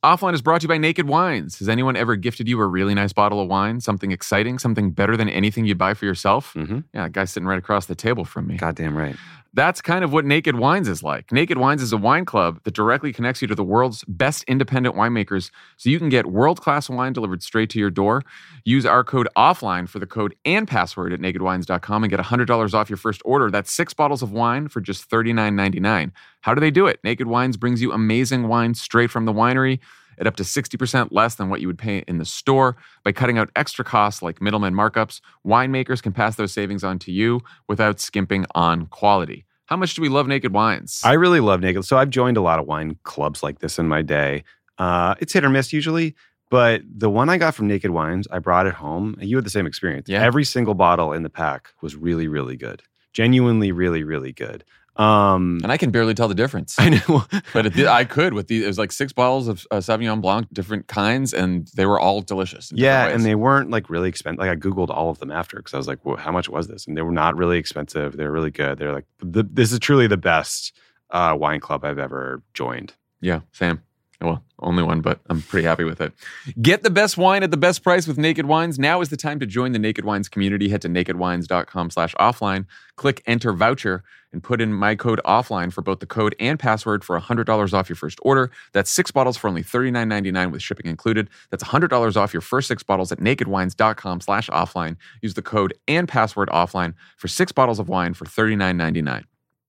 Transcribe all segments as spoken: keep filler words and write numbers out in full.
Offline is brought to you by Naked Wines. Has anyone ever gifted you a really nice bottle of wine? Something exciting, something better than anything you'd buy for yourself? Mm-hmm. Yeah, a guy sitting right across the table from me. Goddamn right. That's kind of what Naked Wines is like. Naked Wines is a wine club that directly connects you to the world's best independent winemakers so you can get world-class wine delivered straight to your door. Use our code OFFLINE for the code and password at naked wines dot com and get one hundred dollars off your first order. That's six bottles of wine for just thirty-nine ninety-nine. How do they do it? Naked Wines brings you amazing wine straight from the winery at up to sixty percent less than what you would pay in the store. By cutting out extra costs like middleman markups, winemakers can pass those savings on to you without skimping on quality. How much do we love Naked Wines? I really love Naked. So I've joined a lot of wine clubs like this in my day. Uh, it's hit or miss usually, but the one I got from Naked Wines, I brought it home. You had the same experience. Yeah. Every single bottle in the pack was really, really good. Genuinely, really, really good. Um, and I can barely tell the difference. I know. But it did, I could with these. It was like six bottles of uh, Sauvignon Blanc, different kinds, and they were all delicious. Yeah, and they weren't like really expensive. Like I Googled all of them after because I was like, well, how much was this? And they were not really expensive. They were really good. They're like, the, this is truly the best uh, wine club I've ever joined. Yeah, same. Well, only one, but I'm pretty happy with it. Get the best wine at the best price with Naked Wines. Now is the time to join the Naked Wines community. Head to naked wines dot com slash offline. Click enter voucher and put in my code offline for both the code and password for one hundred dollars off your first order. That's six bottles for only thirty-nine ninety-nine with shipping included. That's one hundred dollars off your first six bottles at naked wines dot com slash offline. Use the code and password offline for six bottles of wine for thirty-nine ninety-nine.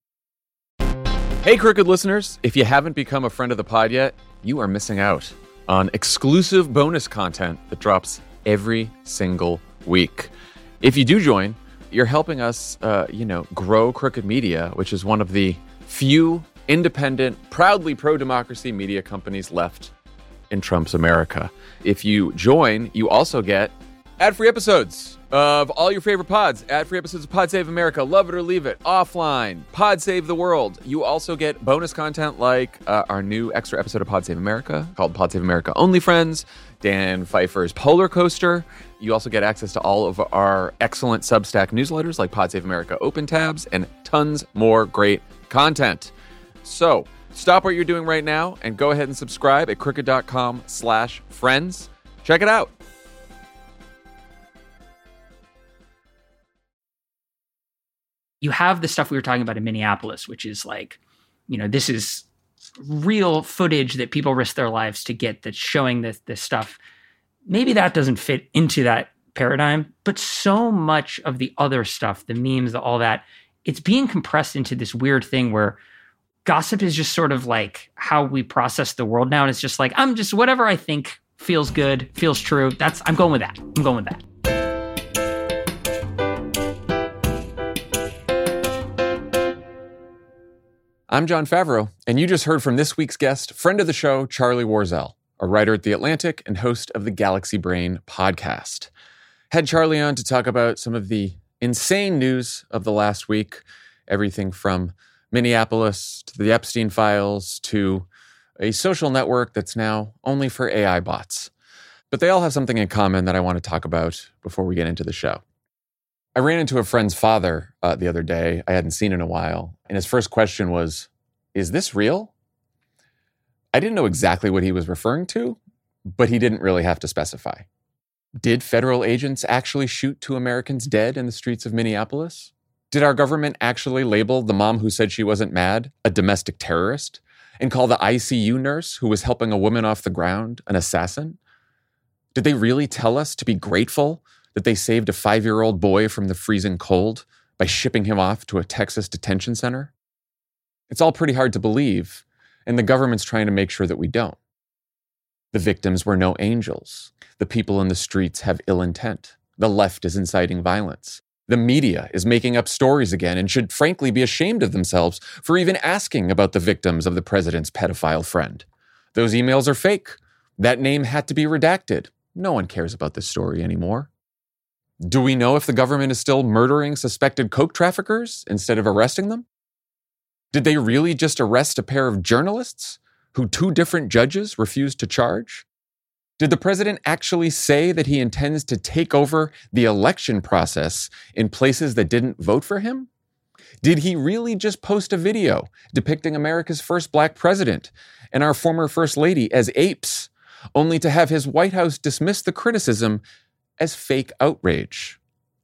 Hey, Crooked listeners, if you haven't become a friend of the pod yet, you are missing out on exclusive bonus content that drops every single week. If you do join, you're helping us, uh, you know, grow Crooked Media, which is one of the few independent, proudly pro-democracy media companies left in Trump's America. If you join, you also get ad-free episodes of all your favorite pods. Ad-free episodes of Pod Save America, Love It or Leave It, Offline, Pod Save the World. You also get bonus content like uh, our new extra episode of Pod Save America called Pod Save America Only Friends, Dan Pfeiffer's Polar Coaster. You also get access to all of our excellent Substack newsletters like Pod Save America Open Tabs and tons more great content. So stop what you're doing right now and go ahead and subscribe at crooked dot com slash friends. Check it out. You have the stuff we were talking about in Minneapolis, which is like, you know, this is real footage that people risk their lives to get that's showing this, this stuff. Maybe that doesn't fit into that paradigm, but so much of the other stuff, the memes, the, all that, it's being compressed into this weird thing where gossip is just sort of like how we process the world now. And it's just like, I'm just, whatever I think feels good, feels true. That's, I'm going with that. I'm going with that. I'm Jon Favreau, and you just heard from this week's guest, friend of the show, Charlie Warzel, a writer at The Atlantic and host of the Galaxy Brain podcast. Had Charlie on to talk about some of the insane news of the last week, everything from Minneapolis to the Epstein files to a social network that's now only for A I bots. But they all have something in common that I want to talk about before we get into the show. I ran into a friend's father uh, the other day I hadn't seen in a while, and his first question was, is this real? I didn't know exactly what he was referring to, but he didn't really have to specify. Did federal agents actually shoot two Americans dead in the streets of Minneapolis? Did our government actually label the mom who said she wasn't mad a domestic terrorist and call the I C U nurse who was helping a woman off the ground an assassin? Did they really tell us to be grateful that they saved a five-year-old boy from the freezing cold by shipping him off to a Texas detention center? It's all pretty hard to believe, and the government's trying to make sure that we don't. The victims were no angels. The people in the streets have ill intent. The left is inciting violence. The media is making up stories again and should frankly be ashamed of themselves for even asking about the victims of the president's pedophile friend. Those emails are fake. That name had to be redacted. No one cares about this story anymore. Do we know if the government is still murdering suspected coke traffickers instead of arresting them? Did they really just arrest a pair of journalists who two different judges refused to charge? Did the president actually say that he intends to take over the election process in places that didn't vote for him? Did he really just post a video depicting America's first black president and our former First Lady as apes, only to have his White House dismiss the criticism as fake outrage.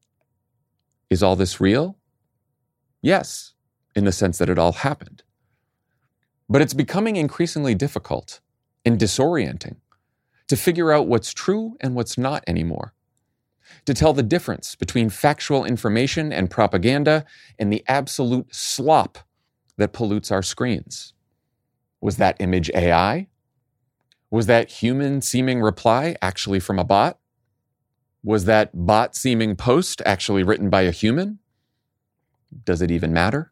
Is all this real? Yes, in the sense that it all happened. But it's becoming increasingly difficult and disorienting to figure out what's true and what's not anymore, to tell the difference between factual information and propaganda and the absolute slop that pollutes our screens. Was that image A I? Was that human-seeming reply actually from a bot? Was that bot-seeming post actually written by a human? Does it even matter?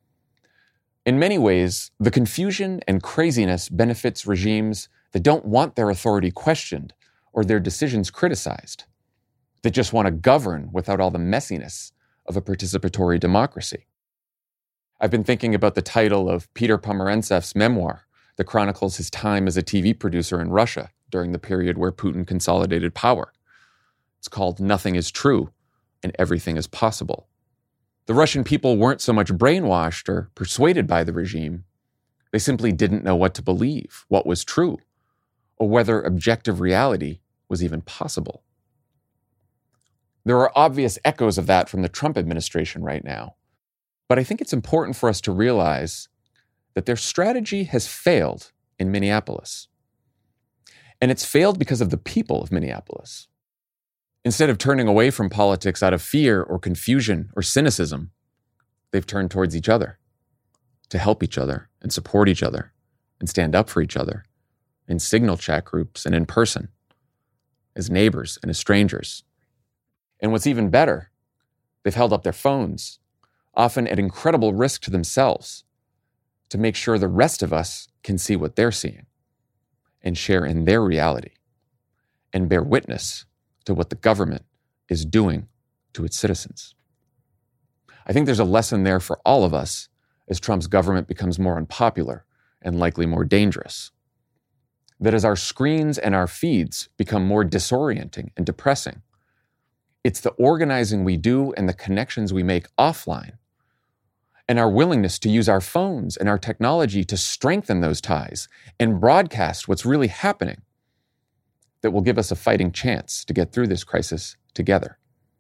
In many ways, the confusion and craziness benefits regimes that don't want their authority questioned or their decisions criticized, that just want to govern without all the messiness of a participatory democracy. I've been thinking about the title of Peter Pomerantsev's memoir that chronicles his time as a T V producer in Russia during the period where Putin consolidated power. It's called Nothing is True and Everything is Possible. The Russian people weren't so much brainwashed or persuaded by the regime. They simply didn't know what to believe, what was true, or whether objective reality was even possible. There are obvious echoes of that from the Trump administration right now, but I think it's important for us to realize that their strategy has failed in Minneapolis. And it's failed because of the people of Minneapolis. Instead of turning away from politics out of fear or confusion or cynicism, they've turned towards each other to help each other and support each other and stand up for each other in signal chat groups and in person, as neighbors and as strangers. And what's even better, they've held up their phones, often at incredible risk to themselves, to make sure the rest of us can see what they're seeing and share in their reality and bear witness to what the government is doing to its citizens. I think there's a lesson there for all of us as Trump's government becomes more unpopular and likely more dangerous. That as our screens and our feeds become more disorienting and depressing, it's the organizing we do and the connections we make offline and our willingness to use our phones and our technology to strengthen those ties and broadcast what's really happening that will give us a fighting chance to get through this crisis together.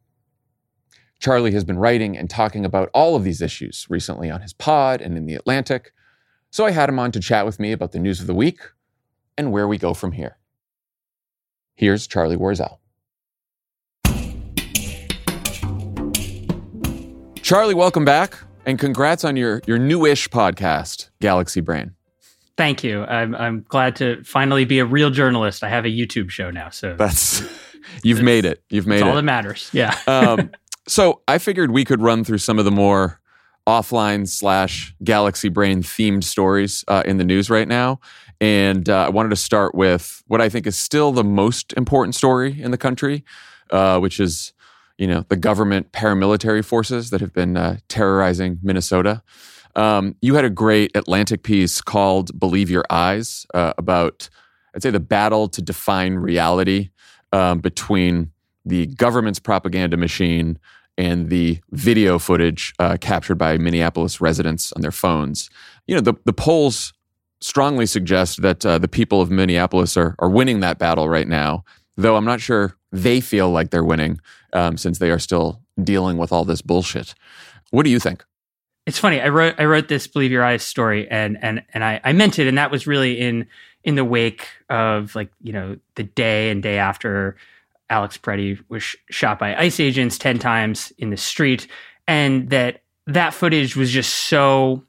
Charlie has been writing and talking about all of these issues recently on his pod and in The Atlantic, so I had him on to chat with me about the news of the week and where we go from here. Here's Charlie Warzel. Charlie, welcome back, and congrats on your, your newish podcast, Galaxy Brain. Thank you. I'm I'm glad to finally be a real journalist. I have a YouTube show now, so that's you've made it. You've made it's it. All that matters. Yeah. um, so I figured we could run through some of the more offline slash Galaxy Brain themed stories uh, in the news right now, and uh, I wanted to start with what I think is still the most important story in the country, uh, which is you know the government paramilitary forces that have been uh, terrorizing Minnesota. Um, you had a great Atlantic piece called Believe Your Eyes uh, about, I'd say, the battle to define reality um, between the government's propaganda machine and the video footage uh, captured by Minneapolis residents on their phones. You know, the, the polls strongly suggest that uh, the people of Minneapolis are, are winning that battle right now, though I'm not sure they feel like they're winning um, since they are still dealing with all this bullshit. What do you think? It's funny. I wrote I wrote this Believe Your Eyes story, and and and I, I meant it, and that was really in in the wake of like you know the day and day after Alex Preddy was sh- shot by ICE agents ten times in the street, and that that footage was just so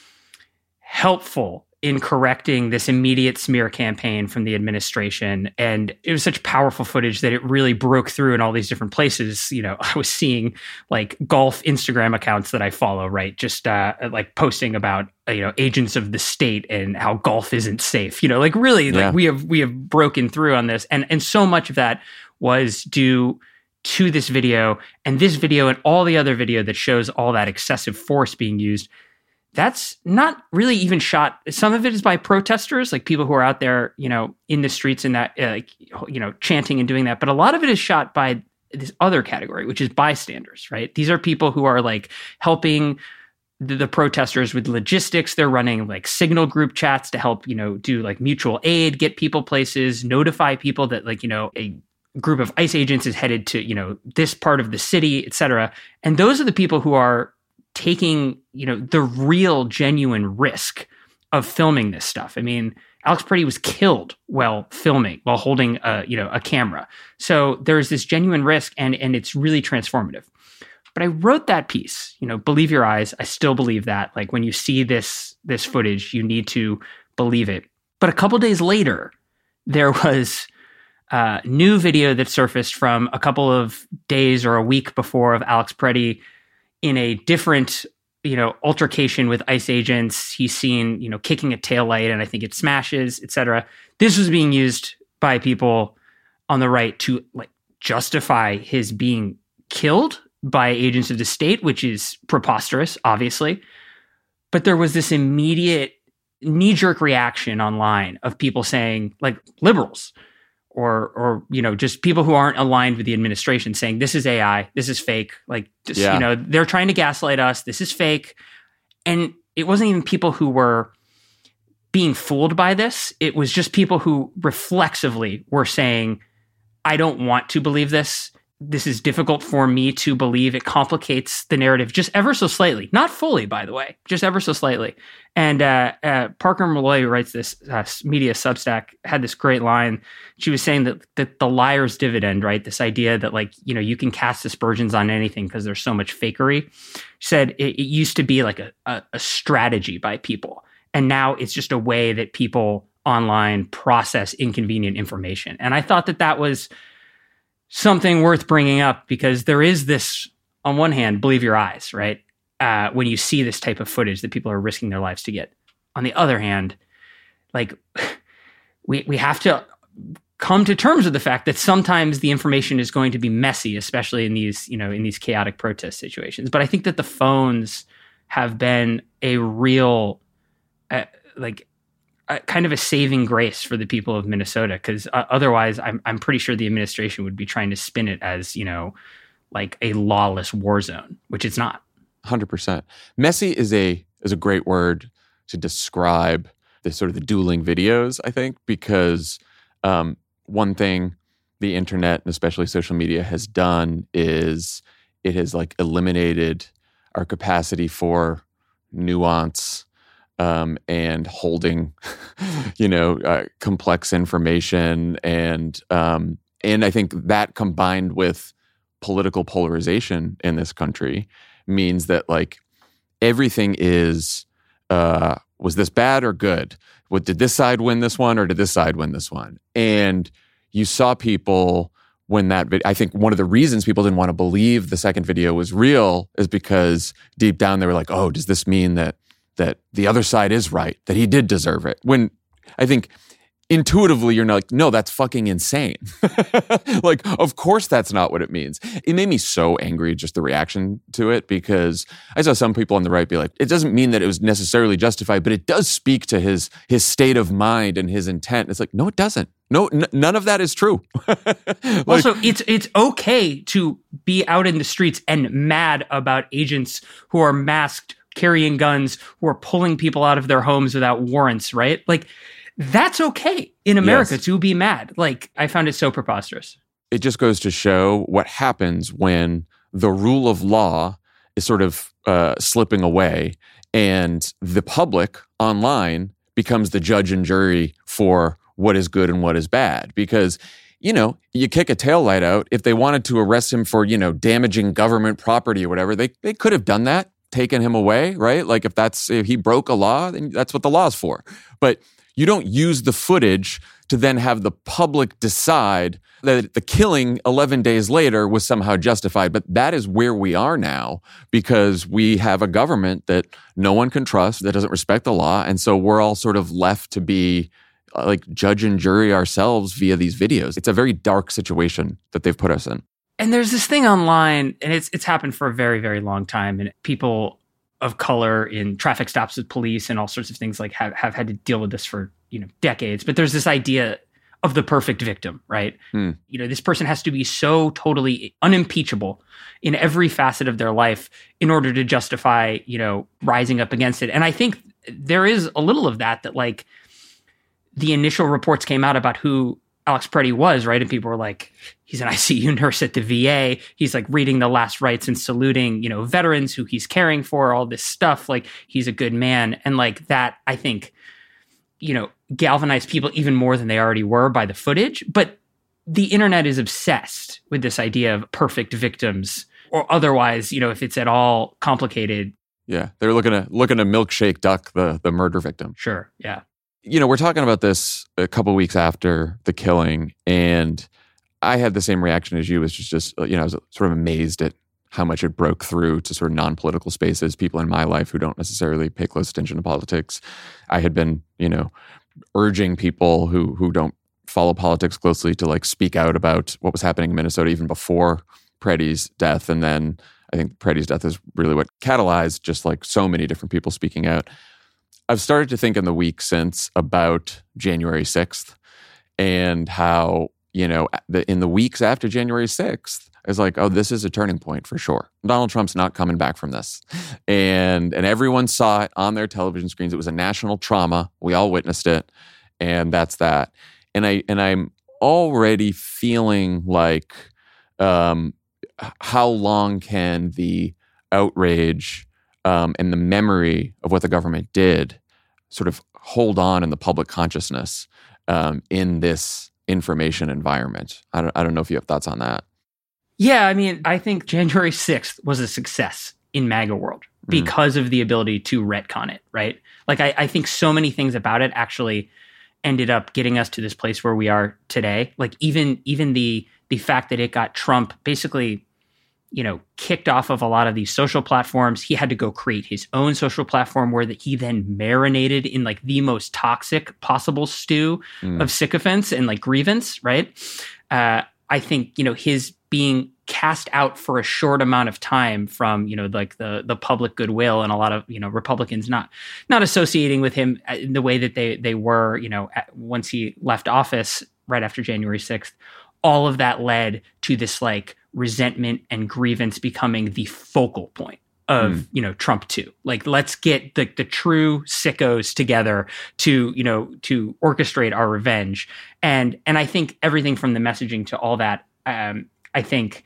helpful in correcting this immediate smear campaign from the administration. And it was such powerful footage that it really broke through in all these different places. You know, I was seeing like golf Instagram accounts that I follow, right? Just uh, like posting about, you know, agents of the state and how golf isn't safe, you know, like really yeah. like we have, we have broken through on this. And, and so much of that was due to this video, and this video and all the other video that shows all that excessive force being used. That's not really even shot. Some of it is by protesters, like people who are out there, you know, in the streets and that, uh, like, you know, chanting and doing that. But a lot of it is shot by this other category, which is bystanders, right? These are people who are like helping the, the protesters with logistics. They're running like Signal group chats to help, you know, do like mutual aid, get people places, notify people that like, you know, a group of ICE agents is headed to, you know, this part of the city, et cetera. And those are the people who are taking, you know, the real genuine risk of filming this stuff. I mean, Alex Preddy was killed while filming, while holding a, you know, a camera. So there's this genuine risk, and and it's really transformative. But I wrote that piece, you know, believe your eyes. I still believe that. Like when you see this this footage, you need to believe it. But a couple days later, there was a new video that surfaced from a couple of days or a week before of Alex Preddy in a different, you know, altercation with ICE agents. He's seen, you know, kicking a taillight, and I think it smashes, et cetera. This was being used by people on the right to like justify his being killed by agents of the state, which is preposterous, obviously. But there was this immediate knee-jerk reaction online of people saying, like liberals, or or you know, just people who aren't aligned with the administration, saying this is A I, this is fake, like just, yeah. you know, they're trying to gaslight us, this is fake. And it wasn't even people who were being fooled by this. It was just people who reflexively were saying, I don't want to believe this. This is difficult for me to believe. It complicates the narrative just ever so slightly. Not fully, by the way, just ever so slightly. And uh, uh, Parker Malloy, who writes this uh, media Substack, had this great line. She was saying that, that the liar's dividend, right? This idea that like, you know, you can cast aspersions on anything because there's so much fakery. She said it, it used to be like a, a, a strategy by people. And now it's just a way that people online process inconvenient information. And I thought that that was something worth bringing up, because there is this, on one hand, believe your eyes, right? Uh, when you see this type of footage that people are risking their lives to get. On the other hand, like we we have to come to terms with the fact that sometimes the information is going to be messy, especially in these, you know, in these chaotic protest situations. But I think that the phones have been a real, uh, like, Uh, kind of a saving grace for the people of Minnesota, because uh, otherwise I'm I'm pretty sure the administration would be trying to spin it as, you know, like a lawless war zone, which it's not. one hundred percent. Messy is a is a great word to describe the sort of the dueling videos, I think, because um, one thing the internet and especially social media has done is it has like eliminated our capacity for nuance Um, and holding, you know, uh, complex information, and um, and I think that combined with political polarization in this country means that like everything is uh, was this bad or good? What did this side win this one, or did this side win this one? And you saw people when that vid- I think one of the reasons people didn't want to believe the second video was real is because deep down they were like, oh, does this mean that that the other side is right, that he did deserve it? When I think intuitively you're not like, no, that's fucking insane. Like, of course that's not what it means. It made me so angry, just the reaction to it, because I saw some people on the right be like, it doesn't mean that it was necessarily justified, but it does speak to his his state of mind and his intent. It's like, no, it doesn't. No, n- none of that is true. Like, also, it's it's okay to be out in the streets and mad about agents who are masked, carrying guns, who are pulling people out of their homes without warrants, right? Like, that's okay in America, yes, to be mad. Like, I found it so preposterous. It just goes to show what happens when the rule of law is sort of uh, slipping away and the public online becomes the judge and jury for what is good and what is bad. Because, you know, you kick a taillight out, if they wanted to arrest him for, you know, damaging government property or whatever, they they could have done that, taken him away, right? Like if that's, if he broke a law, then that's what the law's for. But you don't use the footage to then have the public decide that the killing eleven days later was somehow justified. But that is where we are now, because we have a government that no one can trust, that doesn't respect the law. And so we're all sort of left to be like judge and jury ourselves via these videos. It's a very dark situation that they've put us in. And there's this thing online, and it's it's happened for a very, very long time. And people of color in traffic stops with police and all sorts of things like have, have had to deal with this for, you know, decades. But there's this idea of the perfect victim, right? Hmm. You know, this person has to be so totally unimpeachable in every facet of their life in order to justify, you know, rising up against it. And I think there is a little of that, that like the initial reports came out about who Alex Preddy was, right? And people were like, he's an I C U nurse at the V A. He's like reading the last rites and saluting, you know, veterans who he's caring for, all this stuff. Like, he's a good man. And like that, I think, you know, galvanized people even more than they already were by the footage. But the internet is obsessed with this idea of perfect victims, or otherwise, you know, if it's at all complicated. Yeah, they're looking to looking to milkshake duck the the murder victim. Sure, yeah. You know, we're talking about this a couple weeks after the killing, and I had the same reaction as you. Was just, just you know, I was sort of amazed at how much it broke through to sort of non-political spaces, people in my life who don't necessarily pay close attention to politics. I had been, you know, urging people who who don't follow politics closely to like speak out about what was happening in Minnesota even before Preddy's death. And then I think Preddy's death is really what catalyzed just like so many different people speaking out. I've started to think in the week since about January sixth and how, you know, the, in the weeks after January sixth, I was like, oh, this is a turning point for sure. Donald Trump's not coming back from this. And and everyone saw it on their television screens. It was a national trauma. We all witnessed it. And that's that. And I and I'm already feeling like um, how long can the outrage um, and the memory of what the government did sort of hold on in the public consciousness um, in this information environment? I don't I don't know if you have thoughts on that. Yeah, I mean, I think January sixth was a success in MAGA world because mm. of the ability to retcon it, right? Like, I, I think so many things about it actually ended up getting us to this place where we are today. Like, even even the the fact that it got Trump basically, you know, kicked off of a lot of these social platforms. He had to go create his own social platform where that he then marinated in like the most toxic possible stew mm. of sycophants and like grievance, right? Uh, I think, you know, his being cast out for a short amount of time from, you know, like the the public goodwill, and a lot of, you know, Republicans not not associating with him in the way that they they were, you know, once he left office right after January sixth. All of that led to this like resentment and grievance becoming the focal point of, mm. you know, Trump two. Like, let's get the the true sickos together to, you know, to orchestrate our revenge. And and I think everything from the messaging to all that, um, I think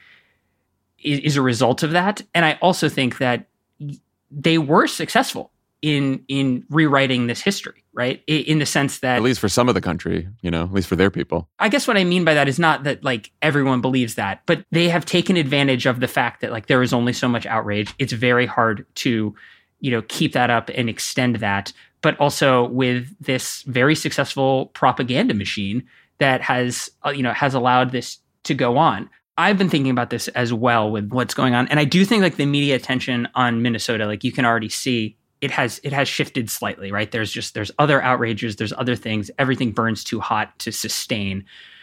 is, is a result of that. And I also think that they were successful in in rewriting this history, right? In, in the sense that, at least for some of the country, you know, at least for their people. I guess what I mean by that is not that like everyone believes that, but they have taken advantage of the fact that like there is only so much outrage. It's very hard to, you know, keep that up and extend that. But also with this very successful propaganda machine that has, uh, you know, has allowed this to go on. I've been thinking about this as well with what's going on. And I do think like the media attention on Minnesota, like you can already see it has, it has shifted slightly, right? There's just, there's other outrages, there's other things, everything burns too hot to sustain.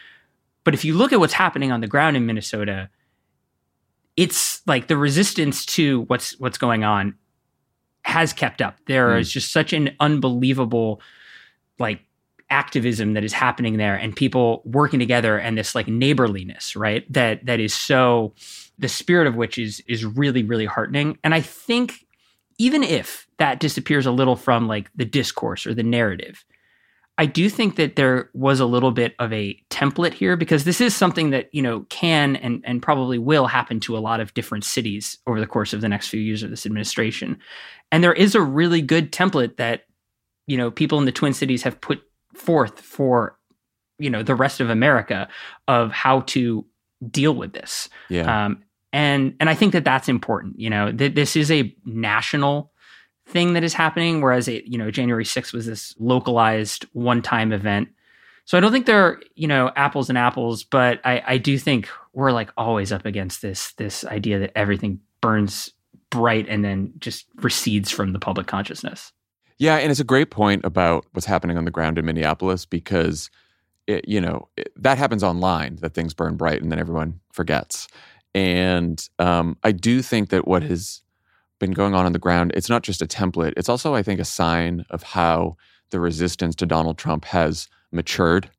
But if you look at what's happening on the ground in Minnesota, it's like the resistance to what's, what's going on has kept up. There mm. is just such an unbelievable, like, activism that is happening there, and people working together, and this like neighborliness, right? That that is so, the spirit of which is is really, really heartening. And I think even if that disappears a little from like the discourse or the narrative, I do think that there was a little bit of a template here, because this is something that, you know, can and and probably will happen to a lot of different cities over the course of the next few years of this administration. And there is a really good template that, you know, people in the Twin Cities have put forth for, you know, the rest of America of how to deal with this. Yeah. Um, and and I think that that's important. You know, that this is a national thing that is happening, whereas it, you know, January sixth was this localized one-time event. So I don't think they're, you know, apples and apples, but I, I do think we're like always up against this this idea that everything burns bright and then just recedes from the public consciousness. Yeah, and it's a great point about what's happening on the ground in Minneapolis, because, it, you know, it, that happens online, that things burn bright and then everyone forgets. And um, I do think that what has been going on on the ground, it's not just a template. It's also, I think, a sign of how the resistance to Donald Trump has matured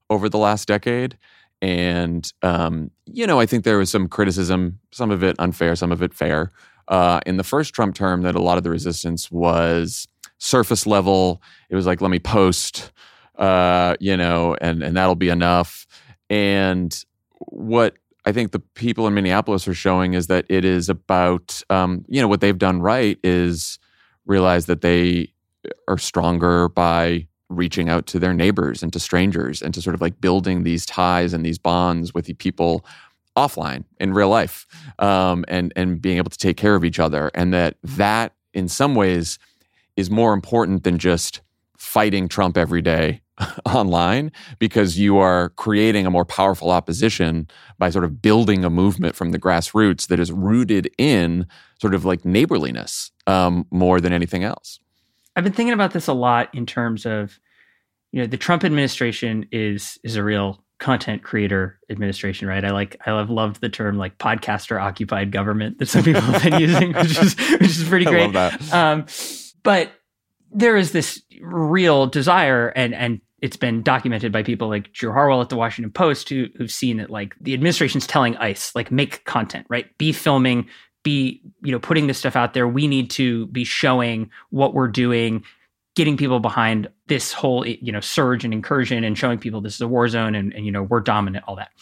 over the last decade. And, um, you know, I think there was some criticism, some of it unfair, some of it fair, uh, in the first Trump term, that a lot of the resistance was surface level. It was like, let me post, uh, you know, and, and that'll be enough. And what I think the people in Minneapolis are showing is that it is about, um, you know, what they've done right is realize that they are stronger by reaching out to their neighbors and to strangers and to sort of like building these ties and these bonds with the people offline in real life, um, and and being able to take care of each other. And that that in some ways is more important than just fighting Trump every day online, because you are creating a more powerful opposition by sort of building a movement from the grassroots that is rooted in sort of like neighborliness, um, more than anything else. I've been thinking about this a lot in terms of, you know, the Trump administration is is a real content creator administration, right? I like I have loved the term like podcaster occupied government that some people have been using, which is which is pretty great. I love that. Um, but there is this real desire, and and it's been documented by people like Drew Harwell at the Washington Post, who who've seen that like the administration's telling ICE, like, make content, right? Be filming, be, you know, putting this stuff out there. We need to be showing what we're doing, getting people behind this whole, you know, surge and incursion, and showing people this is a war zone, and, and you know, we're dominant, all that.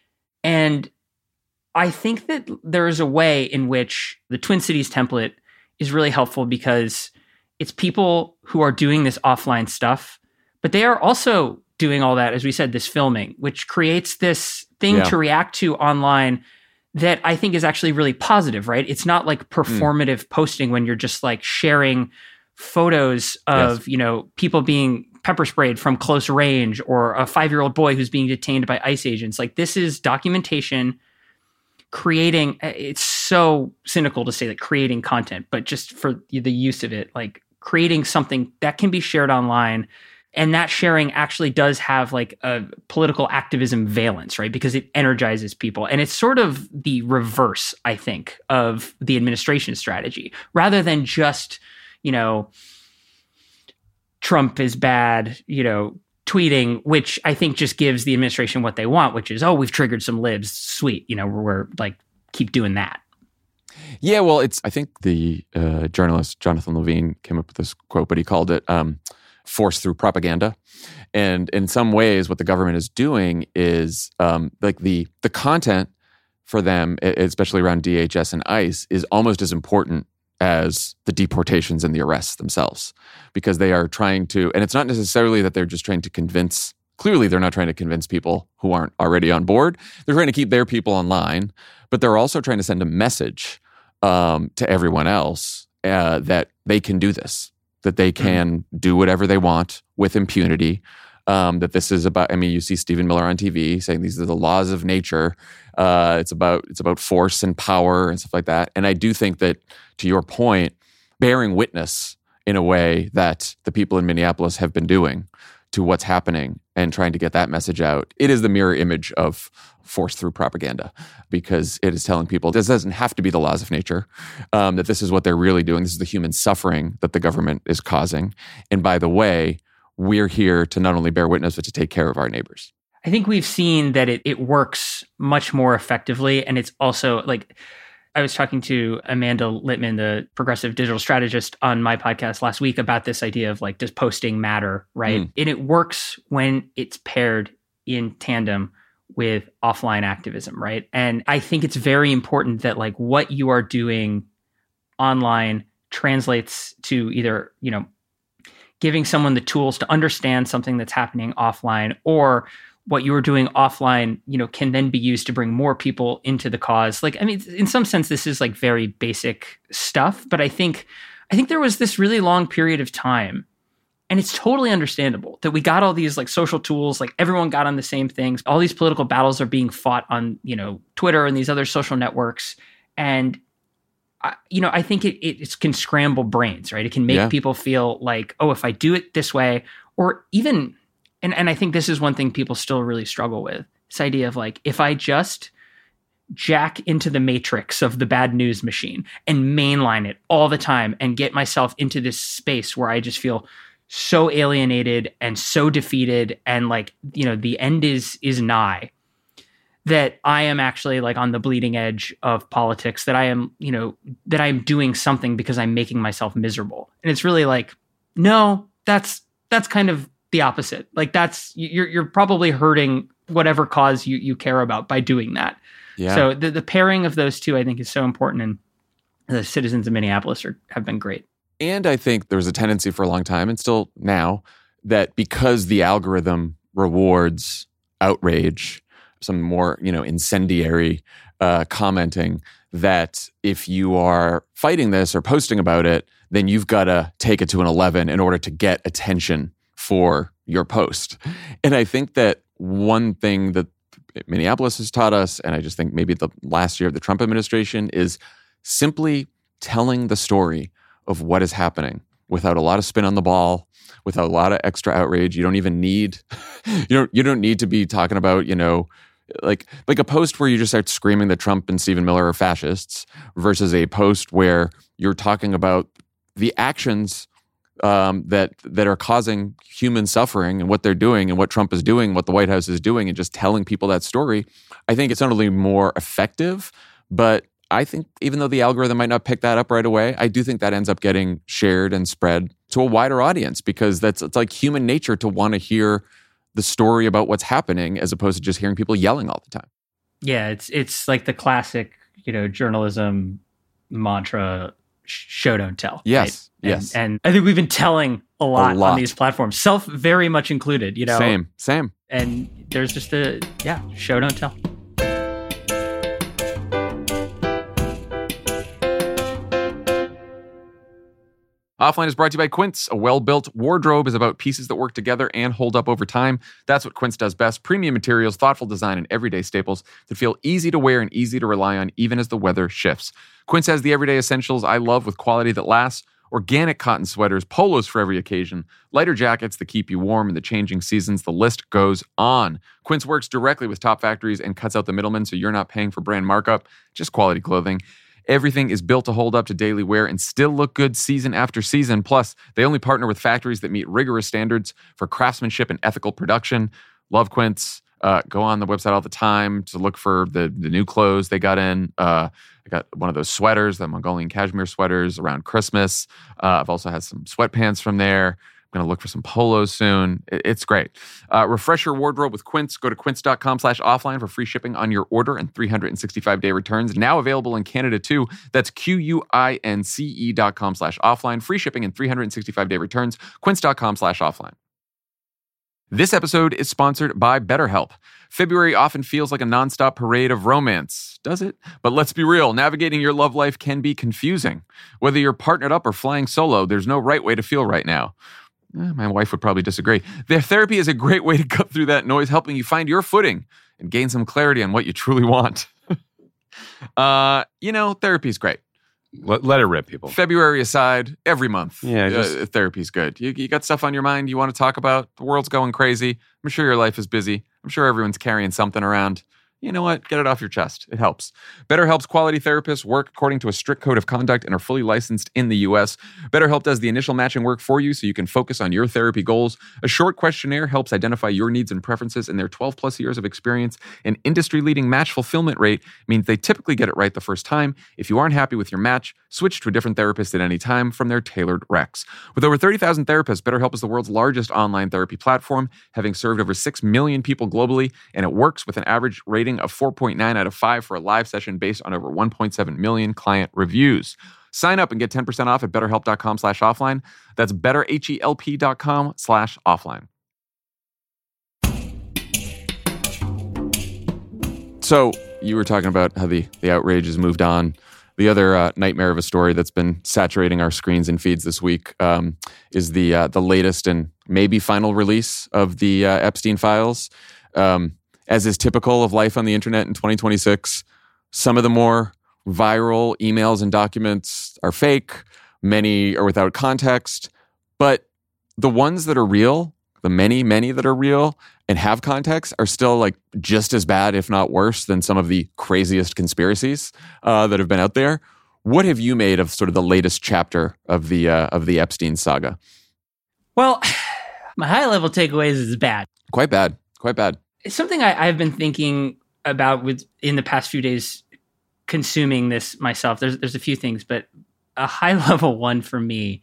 And I think that there is a way in which the Twin Cities template is really helpful, because it's people who are doing this offline stuff, but they are also doing all that, as we said, this filming, which creates this thing Yeah. to react to online that I think is actually really positive, right? It's not like performative mm. posting when you're just like sharing photos of, yes. you know, people being pepper sprayed from close range, or a five-year-old boy who's being detained by ICE agents. Like, this is documentation, creating, it's so cynical to say like creating content, but just for the use of it, like creating something that can be shared online. And that sharing actually does have like a political activism valence, right? Because it energizes people. And it's sort of the reverse, I think, of the administration strategy. Rather than just, you know, Trump is bad, you know, tweeting, which I think just gives the administration what they want, which is, oh, we've triggered some libs. Sweet. You know, we're, we're like, keep doing that. Yeah, well, it's, I think the uh, journalist Jonathan Levine came up with this quote, but he called it um, force through propaganda. And in some ways, what the government is doing is um, like the the content for them, especially around D H S and ICE, is almost as important as the deportations and the arrests themselves, because they are trying to, and it's not necessarily that they're just trying to convince, clearly they're not trying to convince people who aren't already on board. They're trying to keep their people online, but they're also trying to send a message um, to everyone else uh, that they can do this, that they can mm-hmm. do whatever they want with impunity. Um, that this is about, I mean, you see Stephen Miller on T V saying these are the laws of nature. Uh, it's about it's about force and power and stuff like that. And I do think that, to your point, bearing witness in a way that the people in Minneapolis have been doing to what's happening and trying to get that message out, it is the mirror image of force through propaganda, because it is telling people this doesn't have to be the laws of nature, um, that this is what they're really doing. This is the human suffering that the government is causing. And by the way, we're here to not only bear witness, but to take care of our neighbors. I think we've seen that it, it works much more effectively. And it's also like, I was talking to Amanda Littman, the progressive digital strategist, on my podcast last week about this idea of like, does posting matter, right? Mm. And it works when it's paired in tandem with offline activism, right? And I think it's very important that like what you are doing online translates to either, you know, giving someone the tools to understand something that's happening offline, or what you were doing offline, you know, can then be used to bring more people into the cause. Like, I mean, in some sense, this is like very basic stuff, but I think, I think there was this really long period of time, and it's totally understandable that we got all these like social tools, like everyone got on the same things. All these political battles are being fought on, you know, Twitter and these other social networks. And I, you know, I think it, it, it can scramble brains, right? It can make yeah. people feel like, oh, if I do it this way, or even, and, and I think this is one thing people still really struggle with, this idea of like, if I just jack into the matrix of the bad news machine and mainline it all the time and get myself into this space where I just feel so alienated and so defeated, and like, you know, the end is is nigh, that I am actually like on the bleeding edge of politics, that I am, you know, that I'm doing something because I'm making myself miserable. And it's really like, no, that's that's kind of the opposite. Like that's you're you're probably hurting whatever cause you you care about by doing that. Yeah. So the the pairing of those two, I think, is so important, and the citizens of Minneapolis are, have been great. And I think there was a tendency for a long time, and still now, that because the algorithm rewards outrage, some more, you know, incendiary uh, commenting, that if you are fighting this or posting about it, then you've got to take it to an eleven in order to get attention for your post. And I think that one thing that Minneapolis has taught us, and I just think maybe the last year of the Trump administration, is simply telling the story of what is happening without a lot of spin on the ball, without a lot of extra outrage. You don't even need, you don't, you don't need to be talking about, you know, like, like a post where you just start screaming that Trump and Stephen Miller are fascists versus a post where you're talking about the actions um, that, that are causing human suffering and what they're doing and what Trump is doing, what the White House is doing, and just telling people that story. I think it's not only more effective, but I think even though the algorithm might not pick that up right away, I do think that ends up getting shared and spread to a wider audience, because that's it's like human nature to want to hear the story about what's happening as opposed to just hearing people yelling all the time. Yeah, it's it's like the classic, you know, journalism mantra: show don't tell. Yes, right? yes. And, and I think we've been telling a lot, a lot on these platforms, self very much included. You know, same, same. And there's just a yeah, show don't tell. Offline is brought to you by Quince. A well-built wardrobe is about pieces that work together and hold up over time. That's what Quince does best. Premium materials, thoughtful design, and everyday staples that feel easy to wear and easy to rely on even as the weather shifts. Quince has the everyday essentials I love with quality that lasts. Organic cotton sweaters, polos for every occasion, lighter jackets that keep you warm in the changing seasons. The list goes on. Quince works directly with top factories and cuts out the middlemen, so you're not paying for brand markup, just quality clothing. Everything is built to hold up to daily wear and still look good season after season. Plus, they only partner with factories that meet rigorous standards for craftsmanship and ethical production. Love Quince. Uh, go on the website all the time to look for the, the new clothes they got in. Uh, I got one of those sweaters, the Mongolian cashmere sweaters around Christmas. Uh, I've also had some sweatpants from there. I'm going to look for some polos soon. It's great. Uh, refresh your wardrobe with Quince. Go to quince.com slash offline for free shipping on your order and three hundred sixty-five day returns. Now available in Canada too. That's Q-U-I-N-C-E dot com slash offline. Free shipping and three hundred sixty-five day returns. Quince.com slash offline. This episode is sponsored by BetterHelp. February often feels like a nonstop parade of romance, does it? But let's be real, navigating your love life can be confusing. Whether you're partnered up or flying solo, there's no right way to feel right now. Eh, my wife would probably disagree. Their therapy is a great way to cut through that noise, helping you find your footing and gain some clarity on what you truly want. uh, you know, therapy's great. Let, let it rip, people. February aside, every month, yeah, just, uh, therapy's good. You, you got stuff on your mind you want to talk about? The world's going crazy. I'm sure your life is busy. I'm sure everyone's carrying something around. You know what? Get it off your chest. It helps. BetterHelp's quality therapists work according to a strict code of conduct and are fully licensed in the U S. BetterHelp does the initial matching work for you so you can focus on your therapy goals. A short questionnaire helps identify your needs and preferences, and their twelve plus years of experience and industry-leading match fulfillment rate means they typically get it right the first time. If you aren't happy with your match, switch to a different therapist at any time from their tailored recs. With over thirty thousand therapists, BetterHelp is the world's largest online therapy platform, having served over six million people globally, and it works with an average rating of four point nine out of five for a live session based on over one point seven million client reviews. Sign up and get ten percent off at betterhelp.com slash offline. That's betterhelp.com slash offline. So you were talking about how the, the outrage has moved on. The other uh, nightmare of a story that's been saturating our screens and feeds this week um, is the uh, the latest and maybe final release of the uh, Epstein files. Um, as is typical of life on the internet in twenty twenty-six, some of the more viral emails and documents are fake. Many are without context. But the ones that are real, the many, many that are real and have context, are still like just as bad, if not worse, than some of the craziest conspiracies uh, that have been out there. What have you made of sort of the latest chapter of the uh, of the Epstein saga? Well, my high-level takeaways is bad. Quite bad. Quite bad. It's something I, I've been thinking about with in the past few days, consuming this myself. There's there's a few things, but a high-level one for me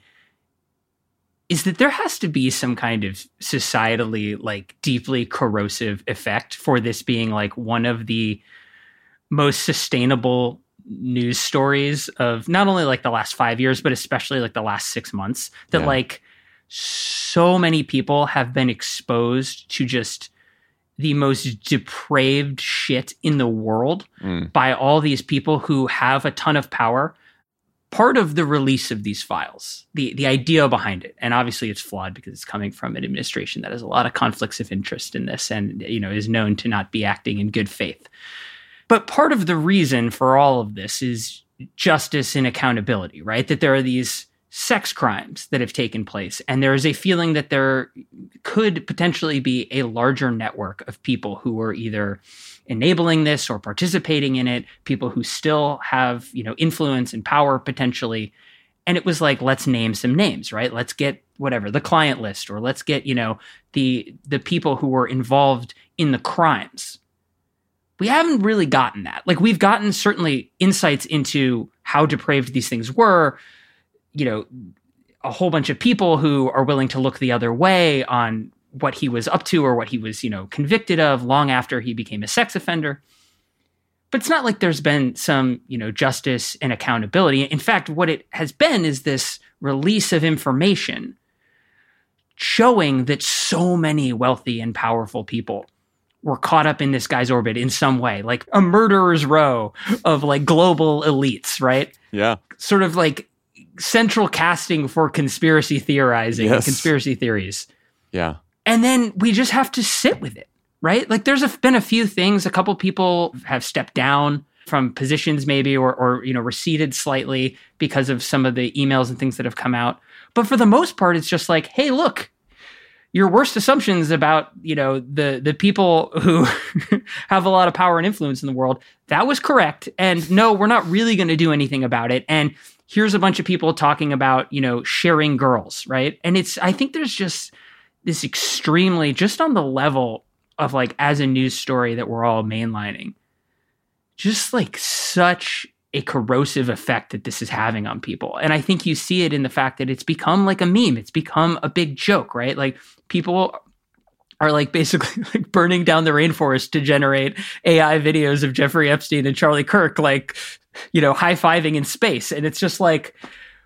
is that there has to be some kind of societally, like, deeply corrosive effect for this being like one of the most sustainable news stories of not only like the last five years, but especially like the last six months that yeah. like so many people have been exposed to just the most depraved shit in the world mm. by all these people who have a ton of power. Part of the release of these files, the, the idea behind it, and obviously it's flawed because it's coming from an administration that has a lot of conflicts of interest in this and, you know, is known to not be acting in good faith. But part of the reason for all of this is justice and accountability, right? That there are these sex crimes that have taken place, and there is a feeling that there could potentially be a larger network of people who are either enabling this or participating in it, people who still have, you know, influence and power potentially. And it was like, let's name some names, right? Let's get whatever, the client list, or let's get, you know, the the people who were involved in the crimes. We haven't really gotten that. Like, we've gotten certainly insights into how depraved these things were, you know, a whole bunch of people who are willing to look the other way on what he was up to or what he was, you know, convicted of long after he became a sex offender. But it's not like there's been some, you know, justice and accountability. In fact, what it has been is this release of information showing that so many wealthy and powerful people were caught up in this guy's orbit in some way, like a murderer's row of like global elites, right? Yeah. Sort of like central casting for conspiracy theorizing yes. and conspiracy theories. Yeah. And then we just have to sit with it, right? Like, there's a, been a few things. A couple people have stepped down from positions maybe, or, or, you know, receded slightly because of some of the emails and things that have come out. But for the most part, it's just like, hey, look, your worst assumptions about, you know, the the people who have a lot of power and influence in the world, that was correct. And no, we're not really going to do anything about it. And here's a bunch of people talking about, you know, sharing girls, right? And it's, I think there's just this extremely, just on the level of like, as a news story that we're all mainlining, just like such a corrosive effect that this is having on people. And I think you see it in the fact that it's become like a meme. It's become a big joke, right? Like, people are like basically like burning down the rainforest to generate A I videos of Jeffrey Epstein and Charlie Kirk, like, you know, high-fiving in space. And it's just like,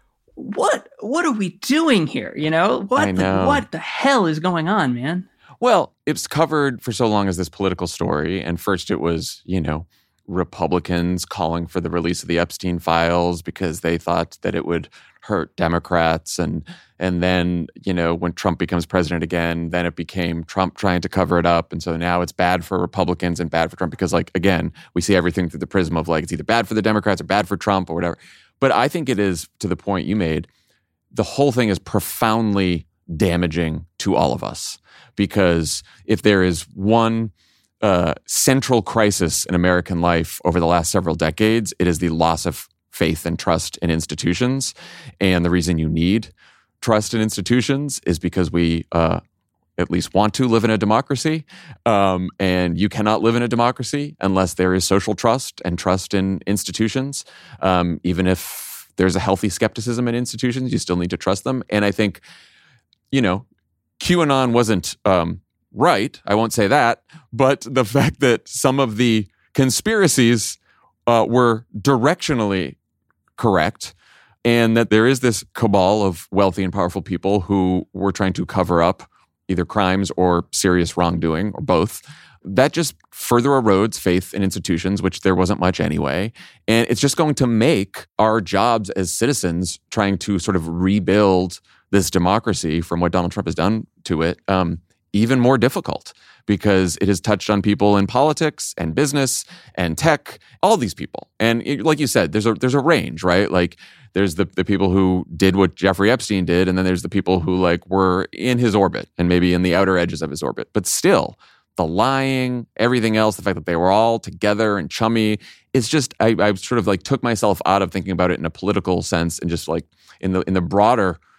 what, what are we doing here? You know, what, know. The, what the hell is going on, man? Well, it's covered for so long as this political story. And first it was, you know, Republicans calling for the release of the Epstein files because they thought that it would hurt Democrats. And and then, you know, when Trump becomes president again, then it became Trump trying to cover it up. And so now it's bad for Republicans and bad for Trump because, like, again, we see everything through the prism of like, it's either bad for the Democrats or bad for Trump or whatever. But I think it is, to the point you made, the whole thing is profoundly damaging to all of us. Because if there is one uh, central crisis in American life over the last several decades, it is the loss of faith and trust in institutions. And the reason you need trust in institutions is because we uh, at least want to live in a democracy. Um, and you cannot live in a democracy unless there is social trust and trust in institutions. Um, even if there's a healthy skepticism in institutions, you still need to trust them. And I think, you know, QAnon wasn't um, right. I won't say that. But the fact that some of the conspiracies uh, were directionally correct, and that there is this cabal of wealthy and powerful people who were trying to cover up either crimes or serious wrongdoing or both, that just further erodes faith in institutions, which there wasn't much anyway. And it's just going to make our jobs as citizens trying to sort of rebuild this democracy from what Donald Trump has done to it um, even more difficult, because it has touched on people in politics and business and tech, all these people. And it, like you said, there's a there's a range, right? Like, there's the, the people who did what Jeffrey Epstein did, and then there's the people who like were in his orbit and maybe in the outer edges of his orbit. But still, the lying, everything else, the fact that they were all together and chummy, it's just, I, I sort of like took myself out of thinking about it in a political sense and just like in the in the broader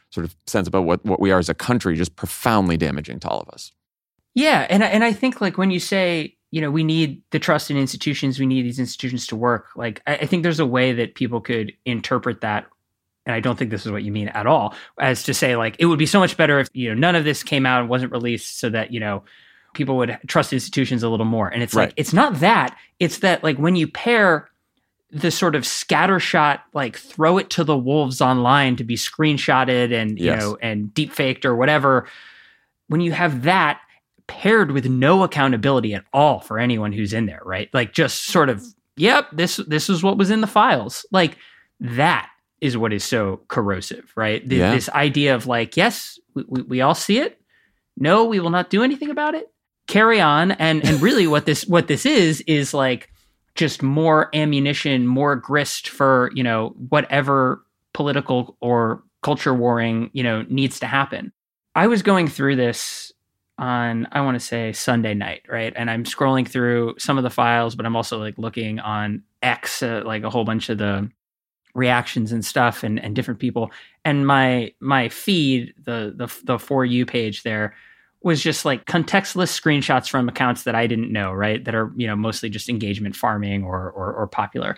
sort of sense about what, what we are as a country, just profoundly damaging to all of us. Yeah. And, and I think like when you say, you know, we need the trust in institutions, we need these institutions to work, like I, I think there's a way that people could interpret that. And I don't think this is what you mean at all, as to say like, it would be so much better if, you know, none of this came out and wasn't released so that, you know, people would trust institutions a little more. And it's Right. like, it's not that, it's that like when you pair the sort of scattershot, like throw it to the wolves online to be screenshotted and, you Yes. know, and deep faked or whatever, when you have that paired with no accountability at all for anyone who's in there, right? Like just sort of, yep, this, this is what was in the files. Like that is what is so corrosive, right? Th- Yeah. This idea of like, yes, we, we, we all see it. No, we will not do anything about it. Carry on. And and really what this what this is, is like just more ammunition, more grist for, you know, whatever political or culture warring, you know, needs to happen. I was going through this on, I want to say Sunday night, right? And I'm scrolling through some of the files, but I'm also like looking on X, uh, like a whole bunch of the reactions and stuff and, and different people. And my my feed, the the the For You page there, was just like contextless screenshots from accounts that I didn't know, right? That are, you know, mostly just engagement farming or, or, or popular.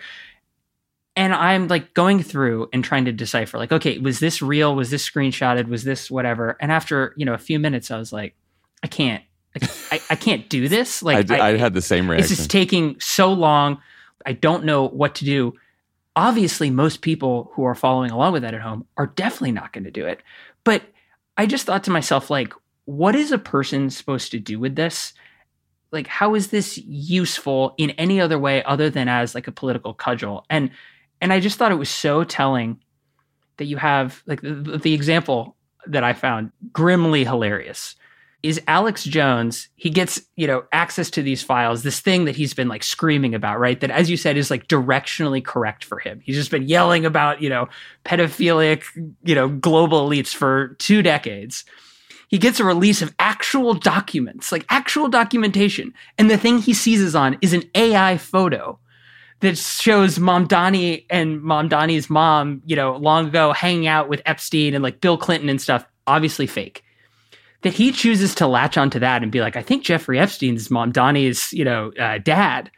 And I'm like going through and trying to decipher like, okay, was this real? Was this screenshotted? Was this whatever? And after, you know, a few minutes, I was like, I can't, I, I can't do this. Like I, I, I had the same reaction. This is taking so long. I don't know what to do. Obviously, most people who are following along with that at home are definitely not going to do it. But I just thought to myself, like, what is a person supposed to do with this? Like, how is this useful in any other way other than as like a political cudgel? And and I just thought it was so telling that you have like the, the example that I found grimly hilarious is Alex Jones. He gets, you know, access to these files, this thing that he's been like screaming about, right? That, as you said, is like directionally correct for him. He's just been yelling about, you know, pedophilic, you know, global elites for two decades. He gets a release of actual documents, like actual documentation. And the thing he seizes on is an A I photo that shows Mamdani and Mamdani's mom, you know, long ago hanging out with Epstein and like Bill Clinton and stuff, obviously fake. That he chooses to latch onto that and be like, I think Jeffrey Epstein's Mamdani's, you know, uh, dad.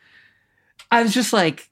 I was just like,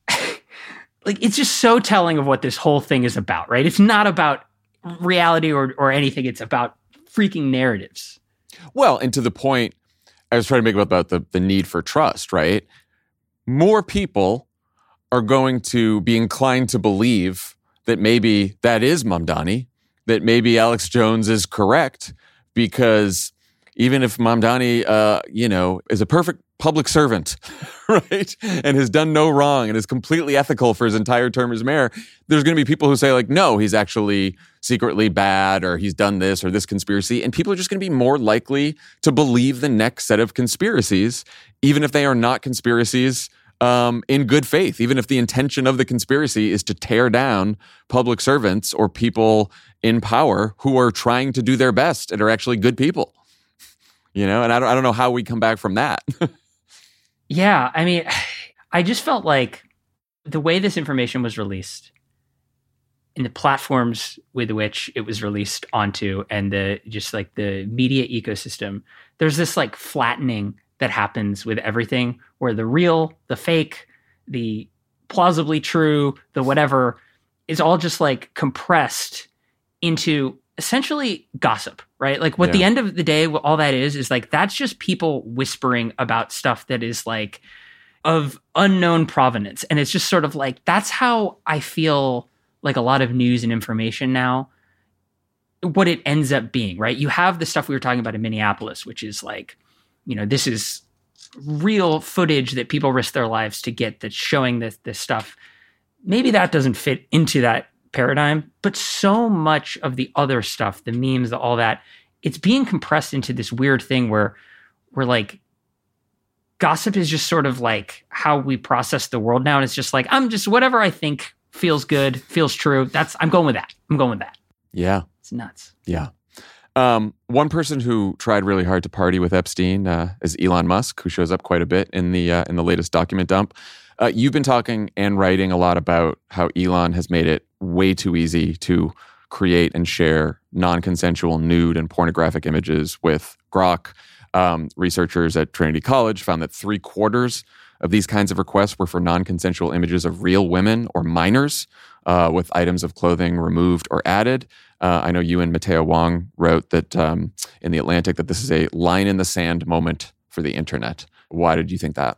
like, it's just so telling of what this whole thing is about, right? It's not about reality or or anything. It's about freaking narratives. Well, and to the point I was trying to make about the, the need for trust, right? More people are going to be inclined to believe that maybe that is Mamdani, that maybe Alex Jones is correct, because even if Mamdani, uh, you know, is a perfect public servant, right, and has done no wrong and is completely ethical for his entire term as mayor, there's going to be people who say like, no, he's actually secretly bad, or he's done this or this conspiracy. And people are just going to be more likely to believe the next set of conspiracies, even if they are not conspiracies um, in good faith, even if the intention of the conspiracy is to tear down public servants or people in power who are trying to do their best and are actually good people. You know, and I don't, I don't know how we come back from that. Yeah, I mean, I just felt like the way this information was released and the platforms with which it was released onto and the just like the media ecosystem, there's this like flattening that happens with everything where the real, the fake, the plausibly true, the whatever is all just like compressed into essentially gossip, right? Like what Yeah. the end of the day, what all that is, is like, that's just people whispering about stuff that is like of unknown provenance. And it's just sort of like, that's how I feel like a lot of news and information now, what it ends up being, right? You have the stuff we were talking about in Minneapolis, which is like, you know, this is real footage that people risk their lives to get that's showing this, this stuff. Maybe that doesn't fit into that paradigm, but so much of the other stuff, the memes, the, all that, it's being compressed into this weird thing where we're like, gossip is just sort of like how we process the world now. And it's just like, I'm just, whatever I think feels good, feels true. That's, I'm going with that. I'm going with that. Yeah. It's nuts. Yeah. Um, one person who tried really hard to party with Epstein uh, is Elon Musk, who shows up quite a bit in the uh, in the latest document dump. Uh, you've been talking and writing a lot about how Elon has made it way too easy to create and share non-consensual nude and pornographic images with Grok. Um, researchers at Trinity College found that three quarters of these kinds of requests were for non-consensual images of real women or minors uh, with items of clothing removed or added. Uh, I know you and Mateo Wong wrote that um, in The Atlantic that this is a line in the sand moment for the internet. Why did you think that?